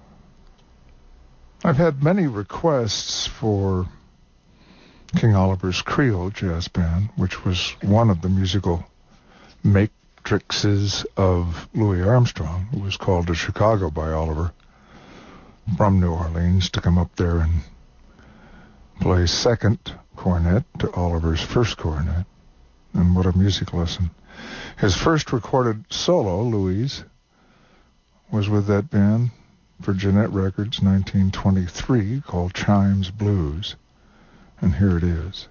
I've had many requests for King Oliver's Creole Jazz Band, which was one of the musical matrixes of Louis Armstrong, who was called to Chicago by Oliver from New Orleans to come up there and play second cornet to Oliver's first cornet. And what a music lesson. His first recorded solo, Louis, was with that band for Jeanette Records, nineteen twenty-three, called Chimes Blues. And here it is.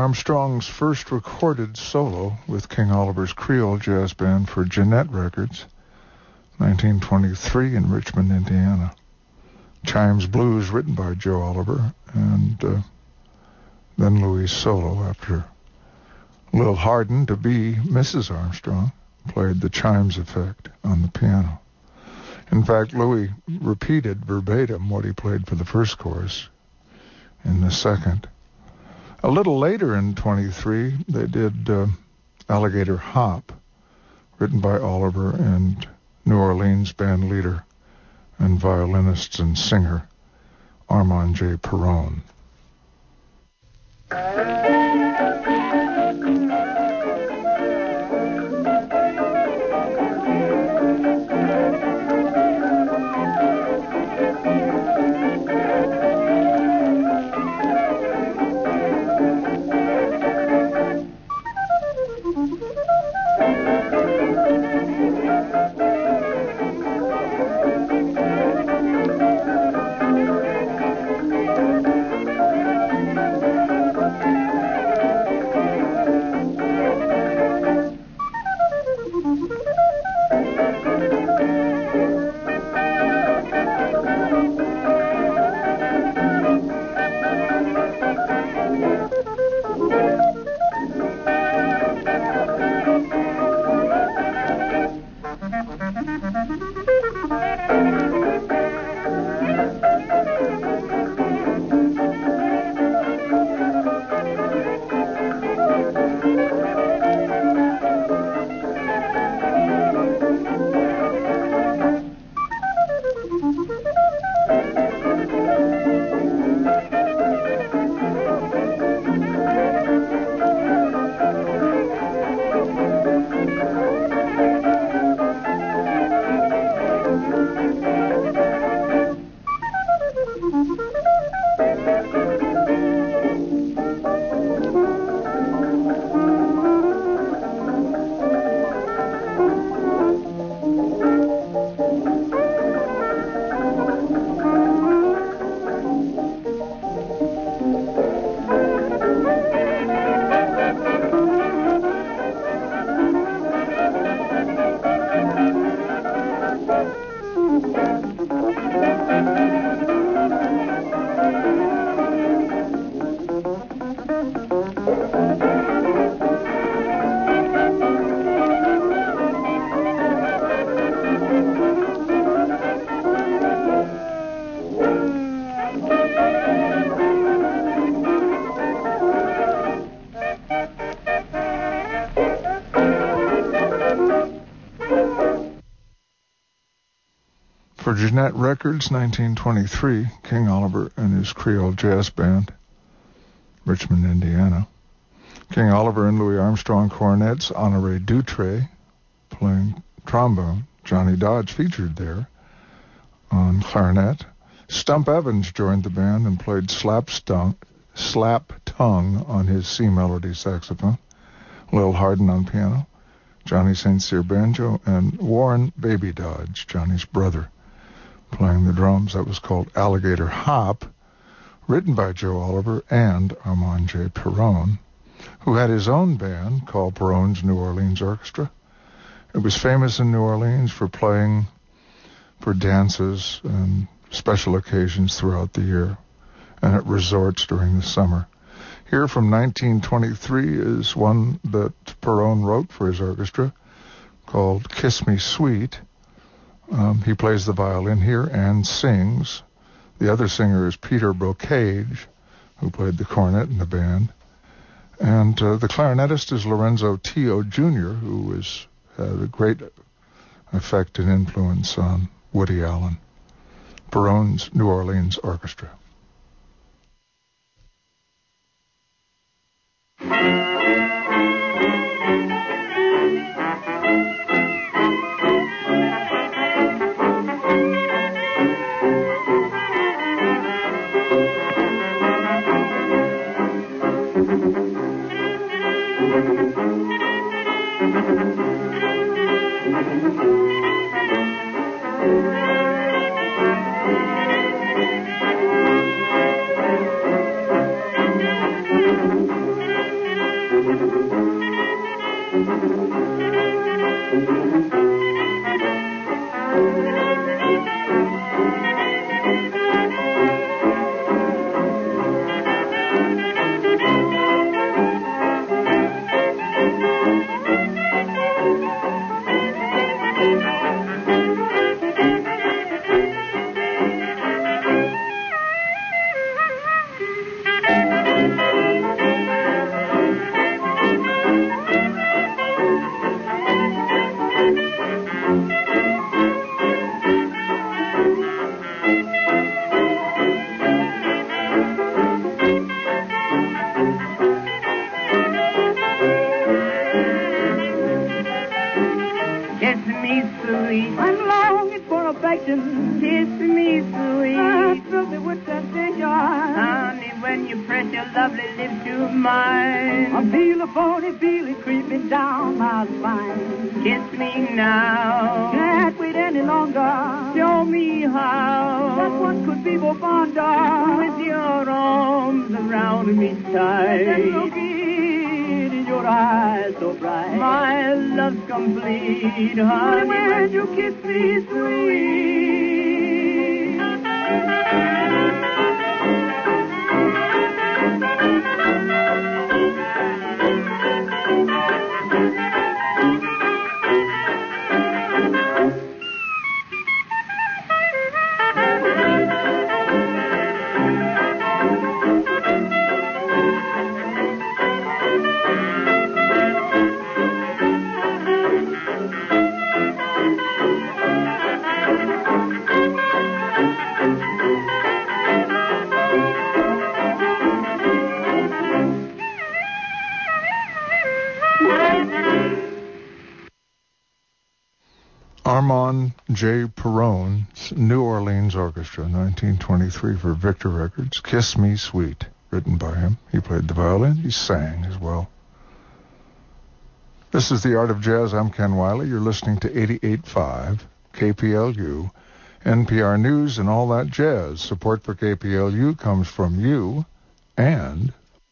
Armstrong's first recorded solo with King Oliver's Creole Jazz Band for Jeanette Records, nineteen twenty-three in Richmond, Indiana. Chimes Blues written by Joe Oliver, and uh, then Louis' solo after Lil Hardin, to be Missus Armstrong, played the chimes effect on the piano. In fact, Louis repeated verbatim what he played for the first chorus in the second. A little later in twenty-three, they did uh, Alligator Hop, written by Oliver and New Orleans band leader and violinist and singer Armand J. Perrone. For Jeanette Records, nineteen twenty-three, King Oliver and his Creole Jazz Band, Richmond, Indiana. King Oliver and Louis Armstrong cornets, Honoré Dutré playing trombone. Johnny Dodge featured there on clarinet. Stump Evans joined the band and played slap, stunk, slap tongue on his C melody saxophone. Lil Hardin on piano. Johnny Saint Cyr banjo, and Warren Baby Dodge, Johnny's brother, playing the drums. That was called Alligator Hop, written by Joe Oliver and Armand J. Perrone, who had his own band called Perrone's New Orleans Orchestra. It was famous in New Orleans for playing for dances and special occasions throughout the year, and at resorts during the summer. Here from nineteen twenty-three is one that Perrone wrote for his orchestra called Kiss Me Sweet. Um, he plays the violin here and sings. The other singer is Peter Bocage, who played the cornet in the band. And uh, the clarinetist is Lorenzo Tio Junior, who was, had a great effect and influence on Woody Allen. Perrone's New Orleans Orchestra. affection. Kiss me, sweet. Ah, thrill me with temptation. Honey, when you press your lovely lips to mine. I feel a phony feeling creeping down my spine. Kiss me now. Can't wait any longer. Show me how. That one could be more fonder. With your arms around me tight. And looking in your eyes so bright. My love's complete, honey. When you kiss me, sweet. Armand J. Perrone's New Orleans Orchestra, nineteen twenty-three for Victor Records. Kiss Me Sweet, written by him. He played the violin. He sang as well. This is The Art of Jazz. I'm Ken Wiley. You're listening to eighty-eight point five K P L U, N P R News, and all that jazz. Support for K P L U comes from you and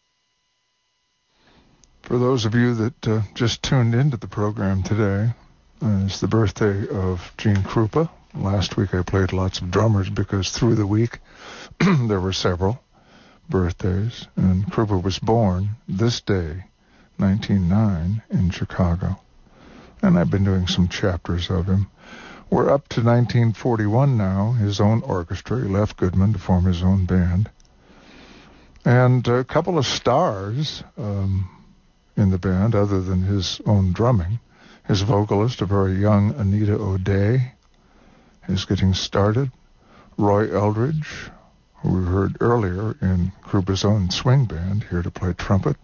for those of you that uh, just tuned into the program today. Uh, it's the birthday of Gene Krupa. Last week I played lots of drummers because through the week there were several birthdays. And Krupa was born this day, nineteen oh nine, in Chicago. And I've been doing some chapters of him. We're up to nineteen forty-one now, his own orchestra. He left Goodman to form his own band. And a couple of stars um, in the band other than his own drumming. His vocalist, a very young Anita O'Day, is getting started. Roy Eldridge, who we heard earlier in Krupa's own swing band, here to play trumpet.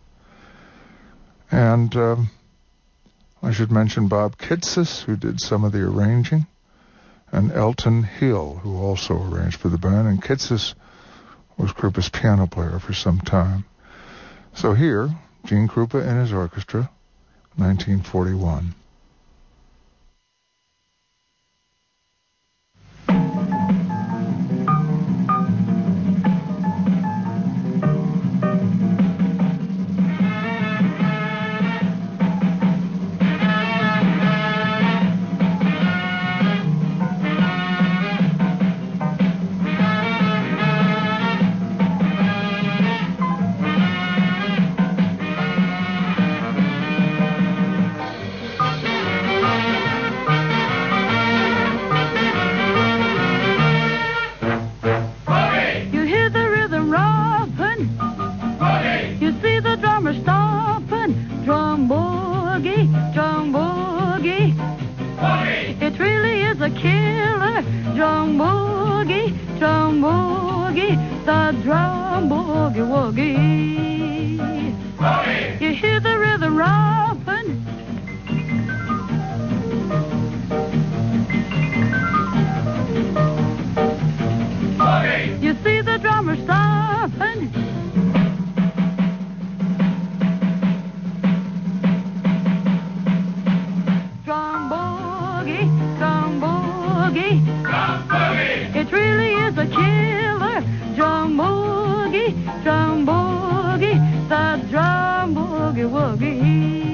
And um, I should mention Bob Kitsis, who did some of the arranging, and Elton Hill, who also arranged for the band. And Kitsis was Krupa's piano player for some time. So here, Gene Krupa and his orchestra, nineteen forty-one. Drum boogie, the drum boogie woogie.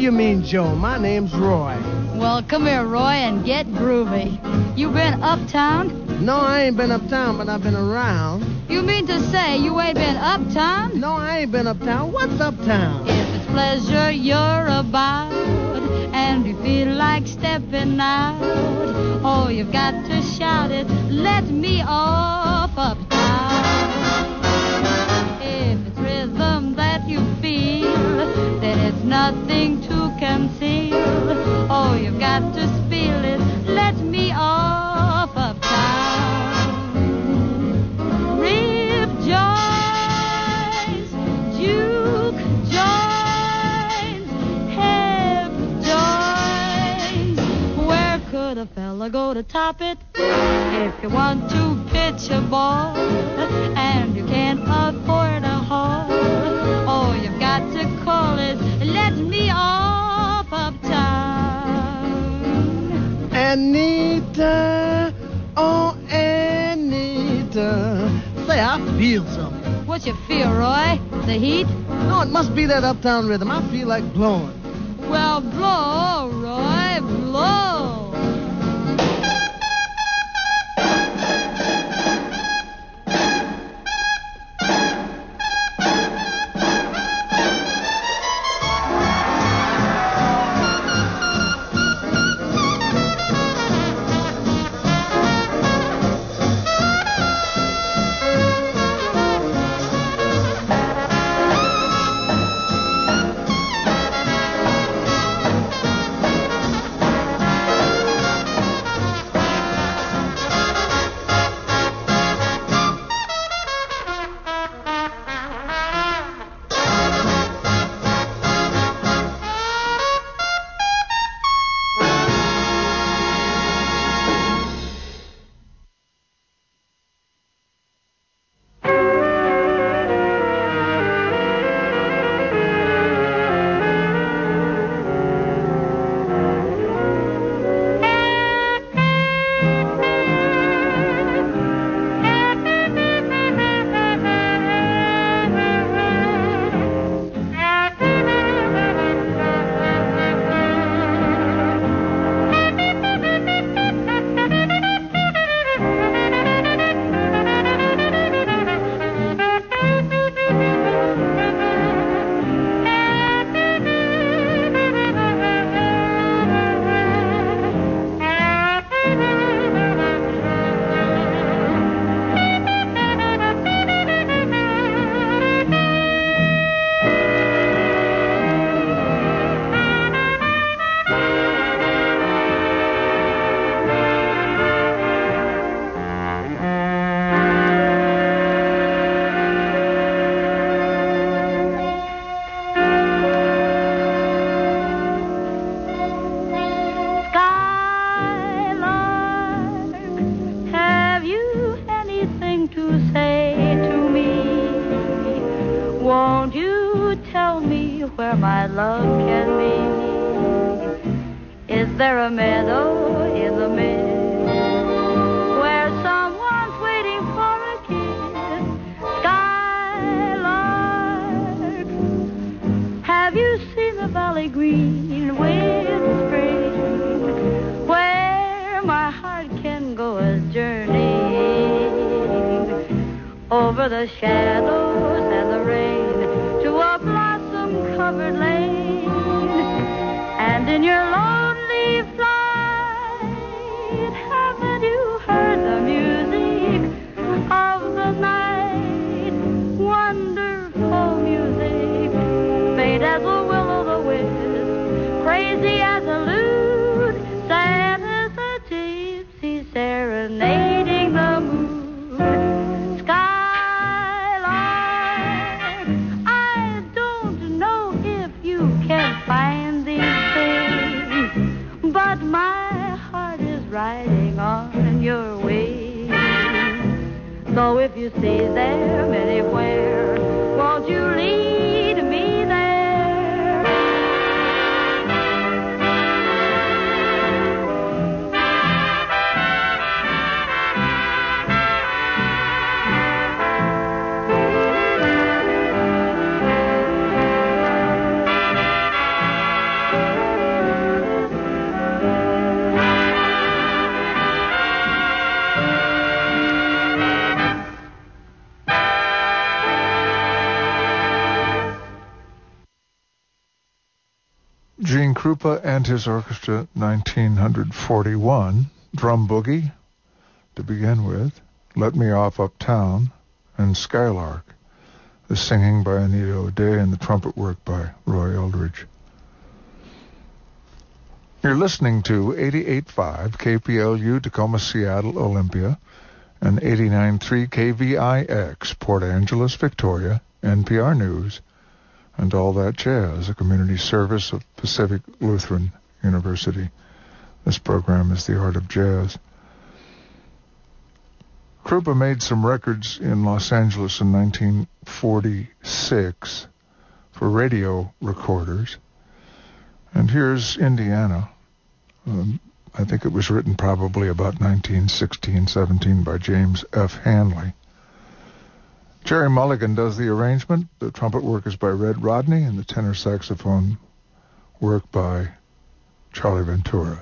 you mean, Joe? My name's Roy. Well, come here, Roy, and get groovy. You been uptown? No, I ain't been uptown, but I've been around. You mean to say you ain't been uptown? No, I ain't been uptown. What's uptown? If it's pleasure you're about, and you feel like stepping out, oh, you've got to shout it, let me off uptown. If it's rhythm that you feel, then it's nothing to conceal. Oh, you've got to spill it, let me off uptown. Rip joints, juke joints, hip joints. Where could a fella go to top it? If you want to pitch a ball and you can't afford a hall, oh, you've got to call it, let me off uptown. Anita, oh, Anita. Say, I feel something. What you feel, Roy? The heat? No, it must be that uptown rhythm. I feel like blowing. Well, blow, Roy, blow. Over the shadows and the rain to a blossom-covered lane, and in your lonely flight, haven't you heard the music of the night? Wonderful music, faint as a will-o'-the-wisp, crazy as a lute, sad as a gypsy serenading the moon. Riding on your way. So if you see them anywhere, won't you lead me there? Krupa and his orchestra, nineteen forty-one. Drum Boogie, to begin with. Let Me Off Uptown, and Skylark. The singing by Anita O'Day and the trumpet work by Roy Eldridge. You're listening to eighty-eight point five K P L U Tacoma, Seattle, Olympia, and eighty-nine point three K V I X, Port Angeles, Victoria, N P R News, and All That Jazz, a community service of Pacific Lutheran University. This program is The Art of Jazz. Krupa made some records in Los Angeles in nineteen forty-six for radio recorders. And here's Indiana. Um, I think it was written probably about nineteen sixteen, seventeen by James F. Hanley. Jerry Mulligan does the arrangement. The trumpet work is by Red Rodney, and the tenor saxophone work by Charlie Ventura.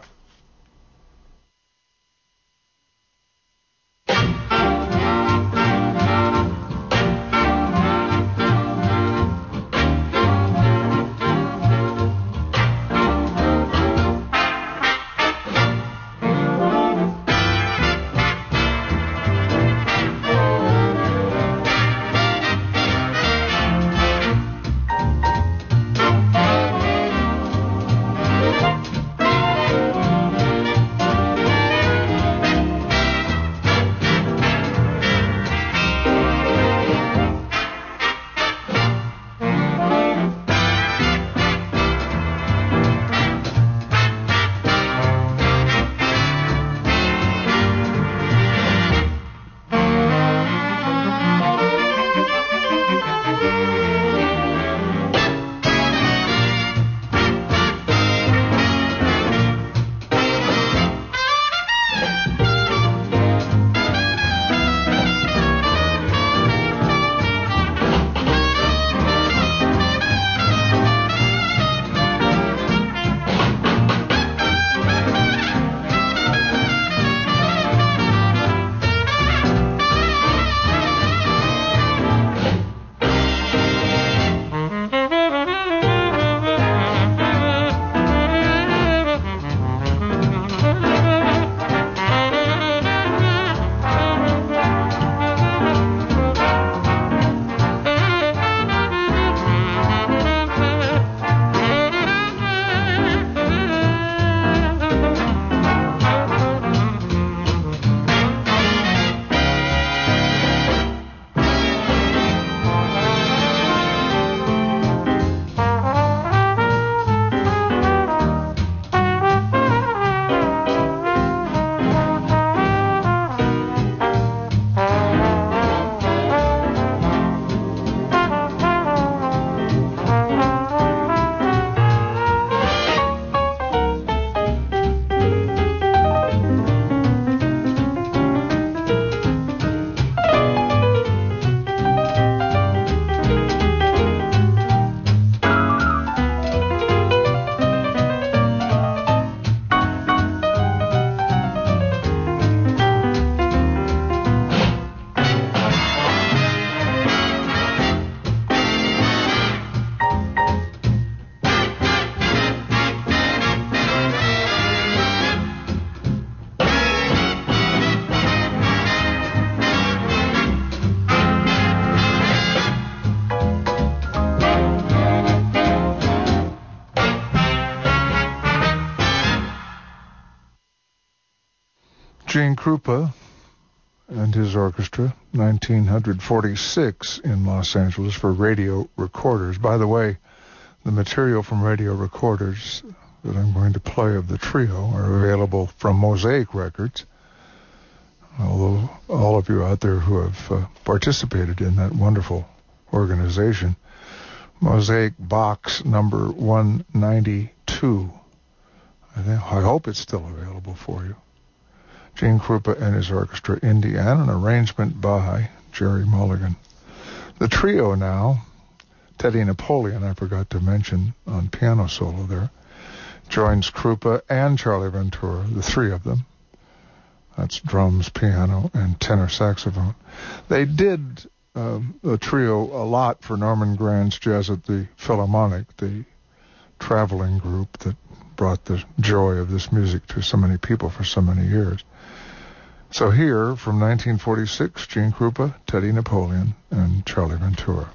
Gene Krupa and his orchestra, nineteen forty-six in Los Angeles for radio recorders. By the way, the material from radio recorders that I'm going to play of the trio are available from Mosaic Records, although all of you out there who have uh, participated in that wonderful organization. Mosaic box number one ninety-two. I, think, I hope it's still available for you. Gene Krupa and his orchestra, Indiana, an arrangement by Jerry Mulligan. The trio now, Teddy Napoleon, I forgot to mention on piano solo there, joins Krupa and Charlie Ventura, the three of them. That's drums, piano, and tenor saxophone. They did uh, a trio a lot for Norman Granz Jazz at the Philharmonic, the traveling group that brought the joy of this music to so many people for so many years. So here, from nineteen forty-six, Gene Krupa, Teddy Napoleon, and Charlie Ventura.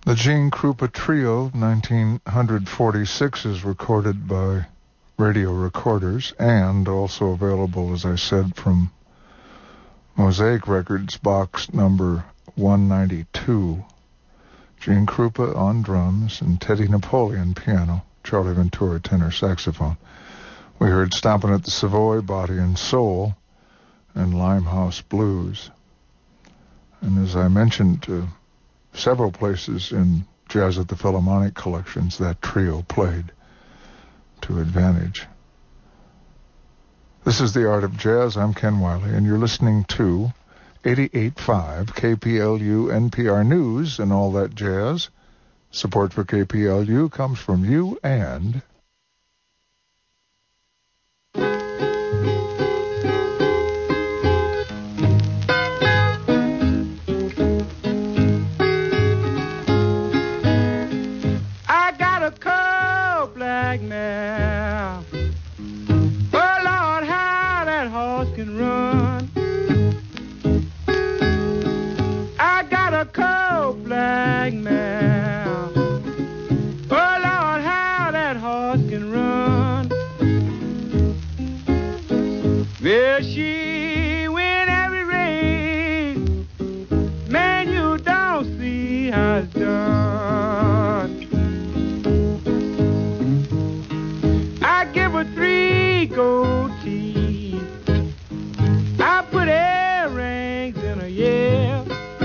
The Gene Krupa Trio, nineteen forty-six, is recorded by Radio Recorders and also available, as I said, from Mosaic Records, box number one ninety-two. Gene Krupa on drums and Teddy Napoleon piano, Charlie Ventura tenor saxophone. We heard Stompin' at the Savoy, Body and Soul, and Limehouse Blues. And as I mentioned, uh, several places in Jazz at the Philharmonic collections that trio played to advantage. This is The Art of Jazz. I'm Ken Wiley, and you're listening to eighty-eight point five K P L U N P R News and all that jazz. Support for K P L U comes from you and... Now, oh Lord, how that horse can run. I got a cold black mare. Oh Lord, how that horse can run. Well, she win every race. Man, you don't see how it's done. Three gold teeth. I put earrings in her, yeah.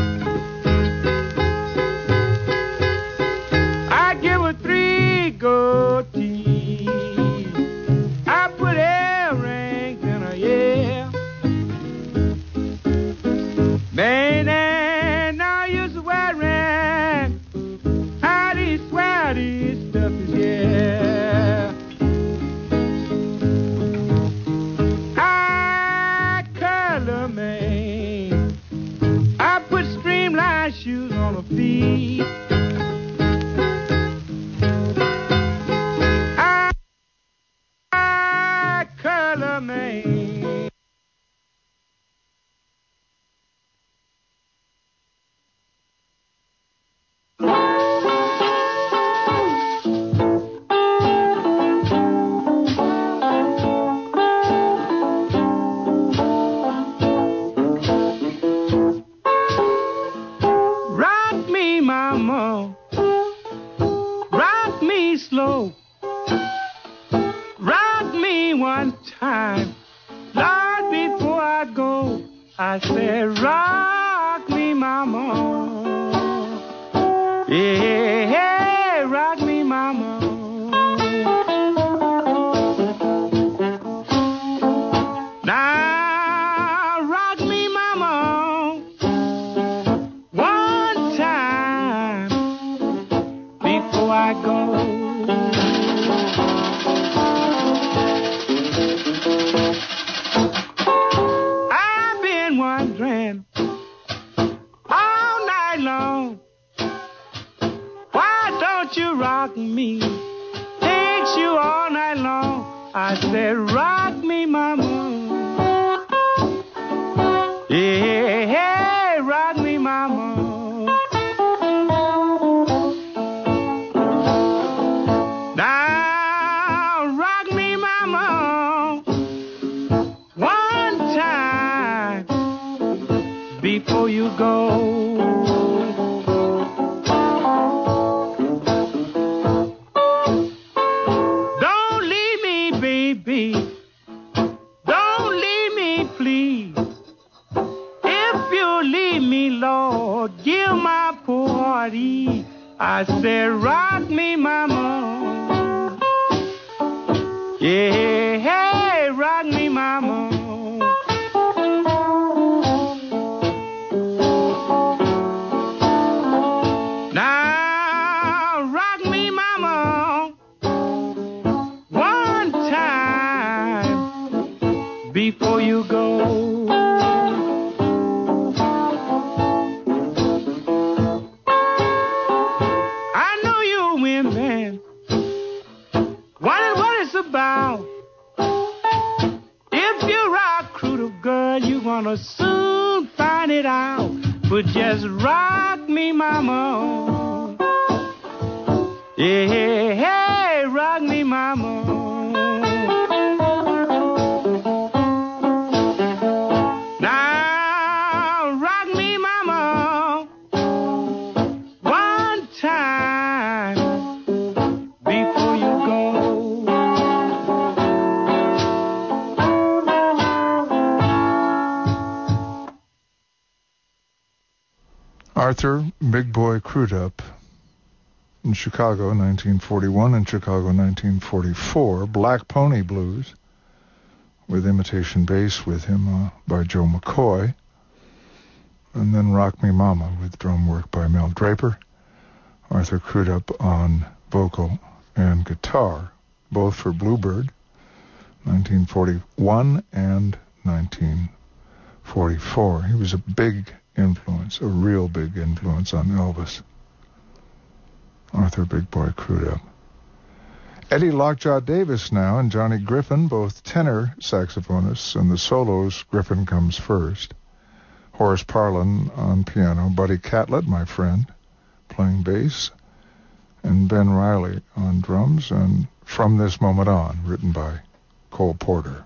I give her three gold teeth. I put earrings in her, yeah. Man, and now you swearing how these swear these stuff is, yeah. Shoes on her feet. I, I color man. I said, rock me, mama. Yeah, yeah, rock me, mama. Now, rock me, mama, one time before I go. Rock me, takes you all night long. I said, rock me, mama. Yeah, hey, rock me, mama. Now, rock me, mama, one time before you go. I said, rock me, mama. Yeah, hey, rock me, mama. Now, rock me, mama, one time before you go. Gonna soon find it out, but just rock me, mama. Hey, hey, rock me, mama. Now, rock me, mama, one time before you go. Arthur Big Boy Crudup in Chicago, nineteen forty-one, and Chicago, nineteen forty-four. Black Pony Blues, with imitation bass with him uh, by Joe McCoy. And then Rock Me Mama with drum work by Mel Draper. Arthur Crudup on vocal and guitar, both for Bluebird, nineteen forty-one and nineteen forty-four. He was a big influence, a real big influence on Elvis. Arthur Big Boy Crudup. Eddie Lockjaw Davis now and Johnny Griffin, both tenor saxophonists, and the solos, Griffin comes first. Horace Parlin on piano, Buddy Catlett, my friend, playing bass, and Ben Riley on drums, and From This Moment On, written by Cole Porter.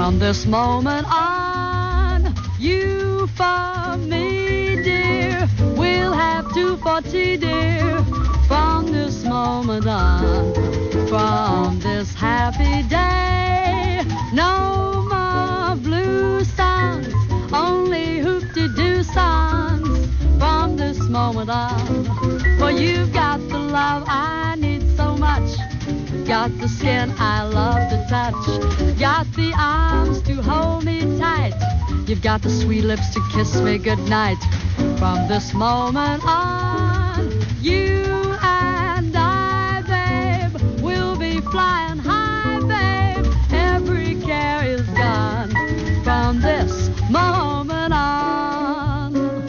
From this moment on, you for me, dear. We'll have two for tea, dear. From this moment on, from this happy day, no more blue songs, only hoop-de-doo songs. From this moment on, for you've got the love I need so much. Got the skin I love to touch. Got the arms to hold me tight. You've got the sweet lips to kiss me goodnight. From this moment on, you and I, babe, will be flying high, babe. Every care is gone. From this moment on,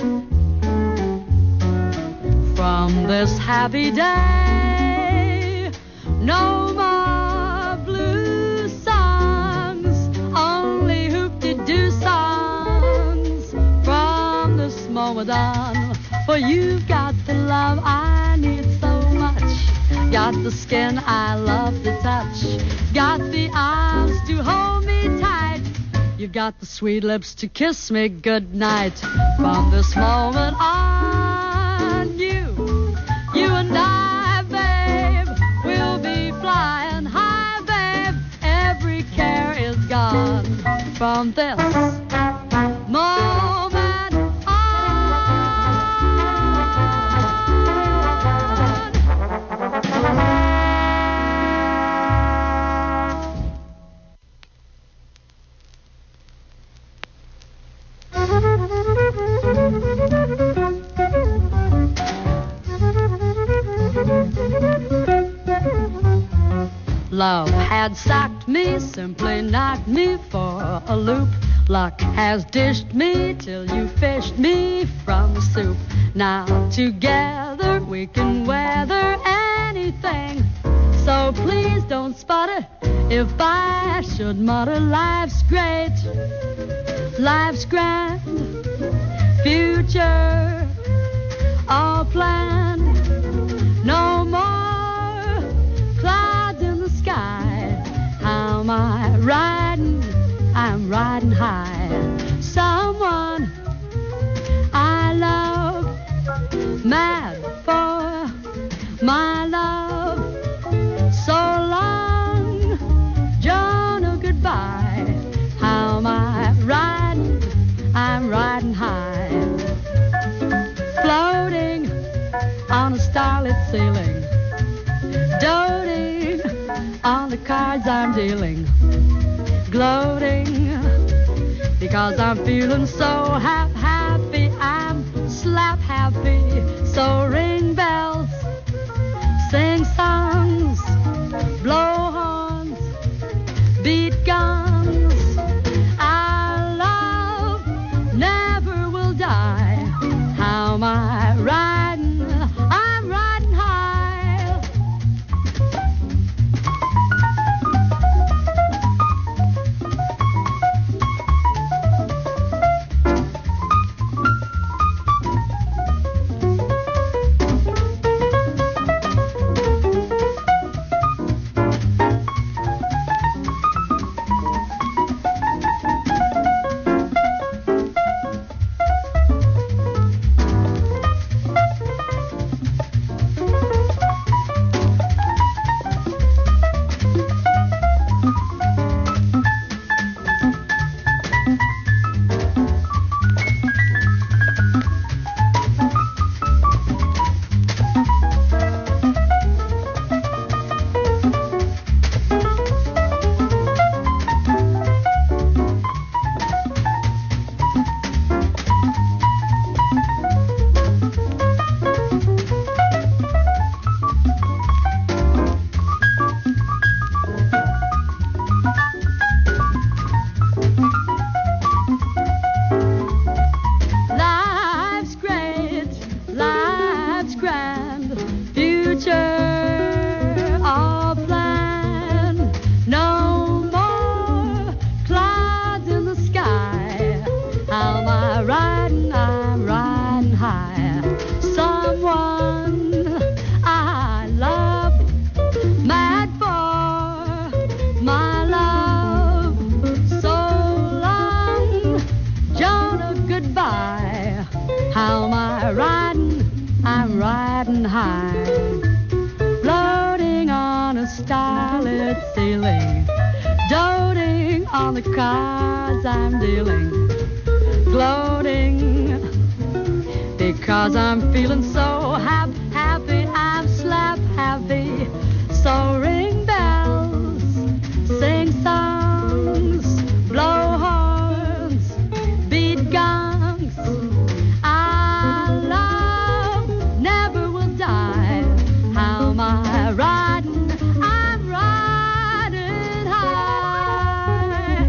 from this happy day, no more blue songs, only hoop-de-doo songs. From this moment on, for you've got the love I need so much. Got the skin I love to touch. Got the arms to hold me tight. You've got the sweet lips to kiss me goodnight. From this moment on, you, you and I, babe, will be flying high, babe. Every care is gone. From this moment love had socked me, simply knocked me for a loop. Luck has dished me till you fished me from soup. Now together we can weather anything. So please don't sputter if I should mutter. Life's great, life's grand, future all planned. No more clouds in the sky. How am I riding? I'm riding high. Someone I love, mad for my love. So long, Jonah, goodbye. How am I riding? I'm riding high. Floating on a starlit ceiling, doting on the cards I'm dealing, gloating because I'm feeling so hap happy. I'm slap happy. So ring bells, sing songs, blow horns, beat guns. Our love never will die. How am I riding? I'm riding high. on the cards I'm dealing, gloating, because I'm feeling so hap- happy, I'm slap happy. So ring bells, sing songs, blow horns, beat gongs. Our love never will die. How am I riding? I'm riding high.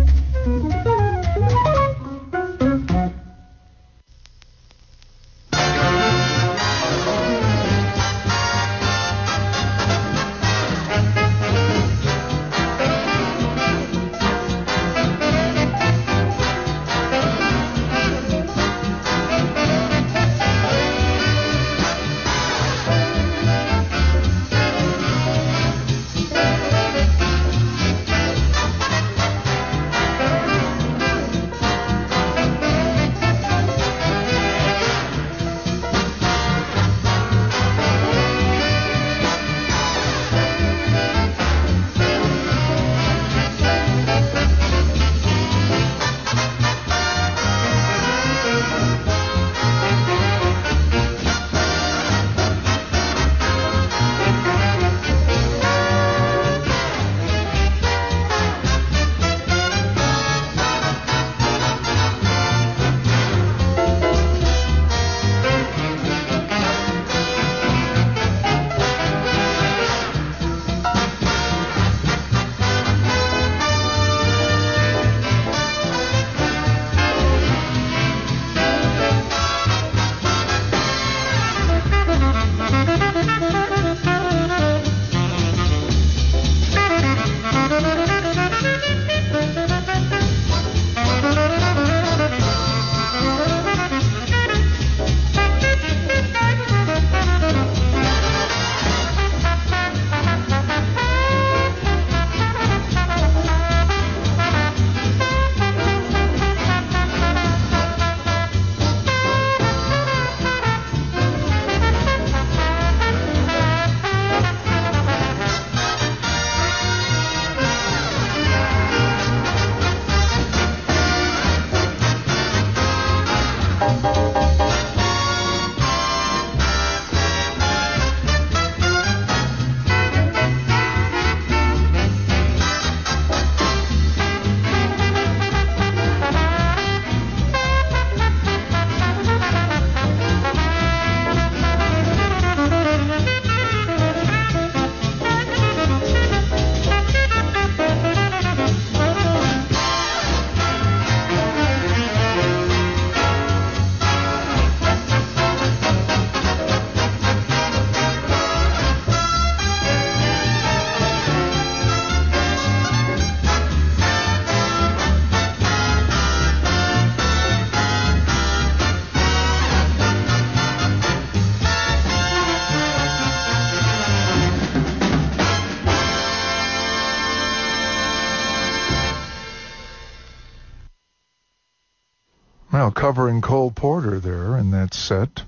Well, covering Cole Porter there in that set.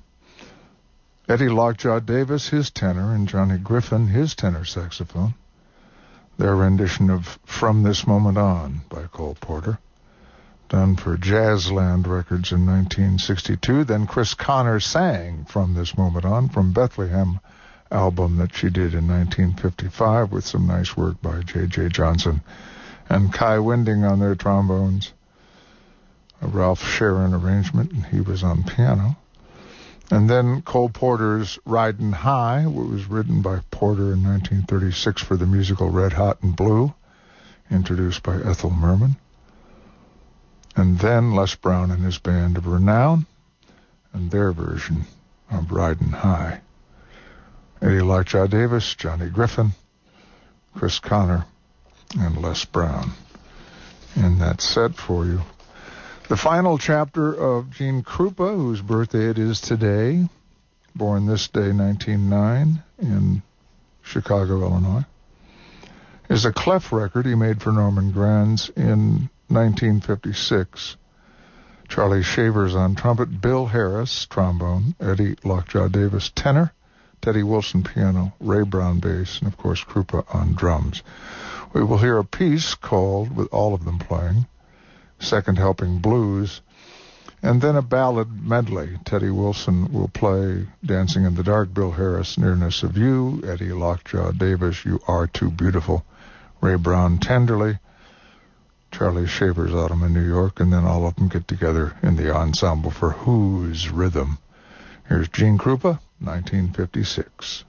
Eddie Lockjaw Davis, his tenor, and Johnny Griffin, his tenor saxophone. Their rendition of From This Moment On by Cole Porter, done for Jazzland Records in nineteen sixty-two. Then Chris Connor sang From This Moment On from Bethlehem album that she did in nineteen fifty-five with some nice work by J J Johnson and Kai Winding on their trombones. A Ralph Sharon arrangement, and he was on piano. And then Cole Porter's Ridin' High, which was written by Porter in nineteen thirty-six for the musical Red Hot and Blue, introduced by Ethel Merman. And then Les Brown and his band of renown, and their version of Ridin' High. Eddie Lockjaw Davis, Johnny Griffin, Chris Connor, and Les Brown in that set for you. The final chapter of Gene Krupa, whose birthday it is today, born this day, nineteen oh nine, in Chicago, Illinois, is a clef record he made for Norman Granz in nineteen fifty-six. Charlie Shavers on trumpet, Bill Harris, trombone, Eddie Lockjaw Davis, tenor, Teddy Wilson, piano, Ray Brown, bass, and, of course, Krupa on drums. We will hear a piece called, with all of them playing, Second Helping Blues, and then a ballad medley. Teddy Wilson will play Dancing in the Dark, Bill Harris, Nearness of You, Eddie Lockjaw Davis, You Are Too Beautiful, Ray Brown, Tenderly, Charlie Shaver's Autumn in New York, and then all of them get together in the ensemble for Who's Rhythm. Here's Gene Krupa, nineteen fifty-six.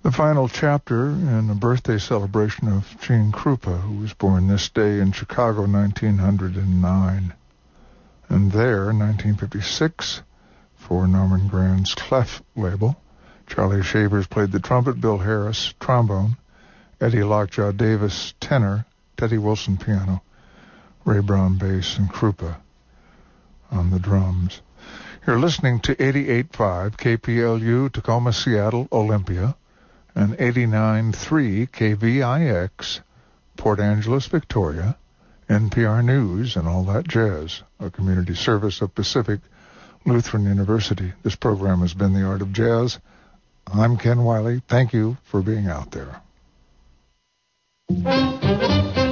The final chapter in a birthday celebration of Gene Krupa, who was born this day in Chicago, nineteen oh nine. And there, in nineteen fifty-six, for Norman Grand's Clef label, Charlie Shavers played the trumpet, Bill Harris trombone, Eddie Lockjaw Davis tenor, Teddy Wilson piano, Ray Brown bass, and Krupa on the drums. You're listening to eighty-eight point five K P L U, Tacoma, Seattle, Olympia, and eighty-nine point three K V I X, Port Angeles, Victoria, N P R News, and all that jazz, a community service of Pacific Lutheran University. This program has been The Art of Jazz. I'm Ken Wiley. Thank you for being out there.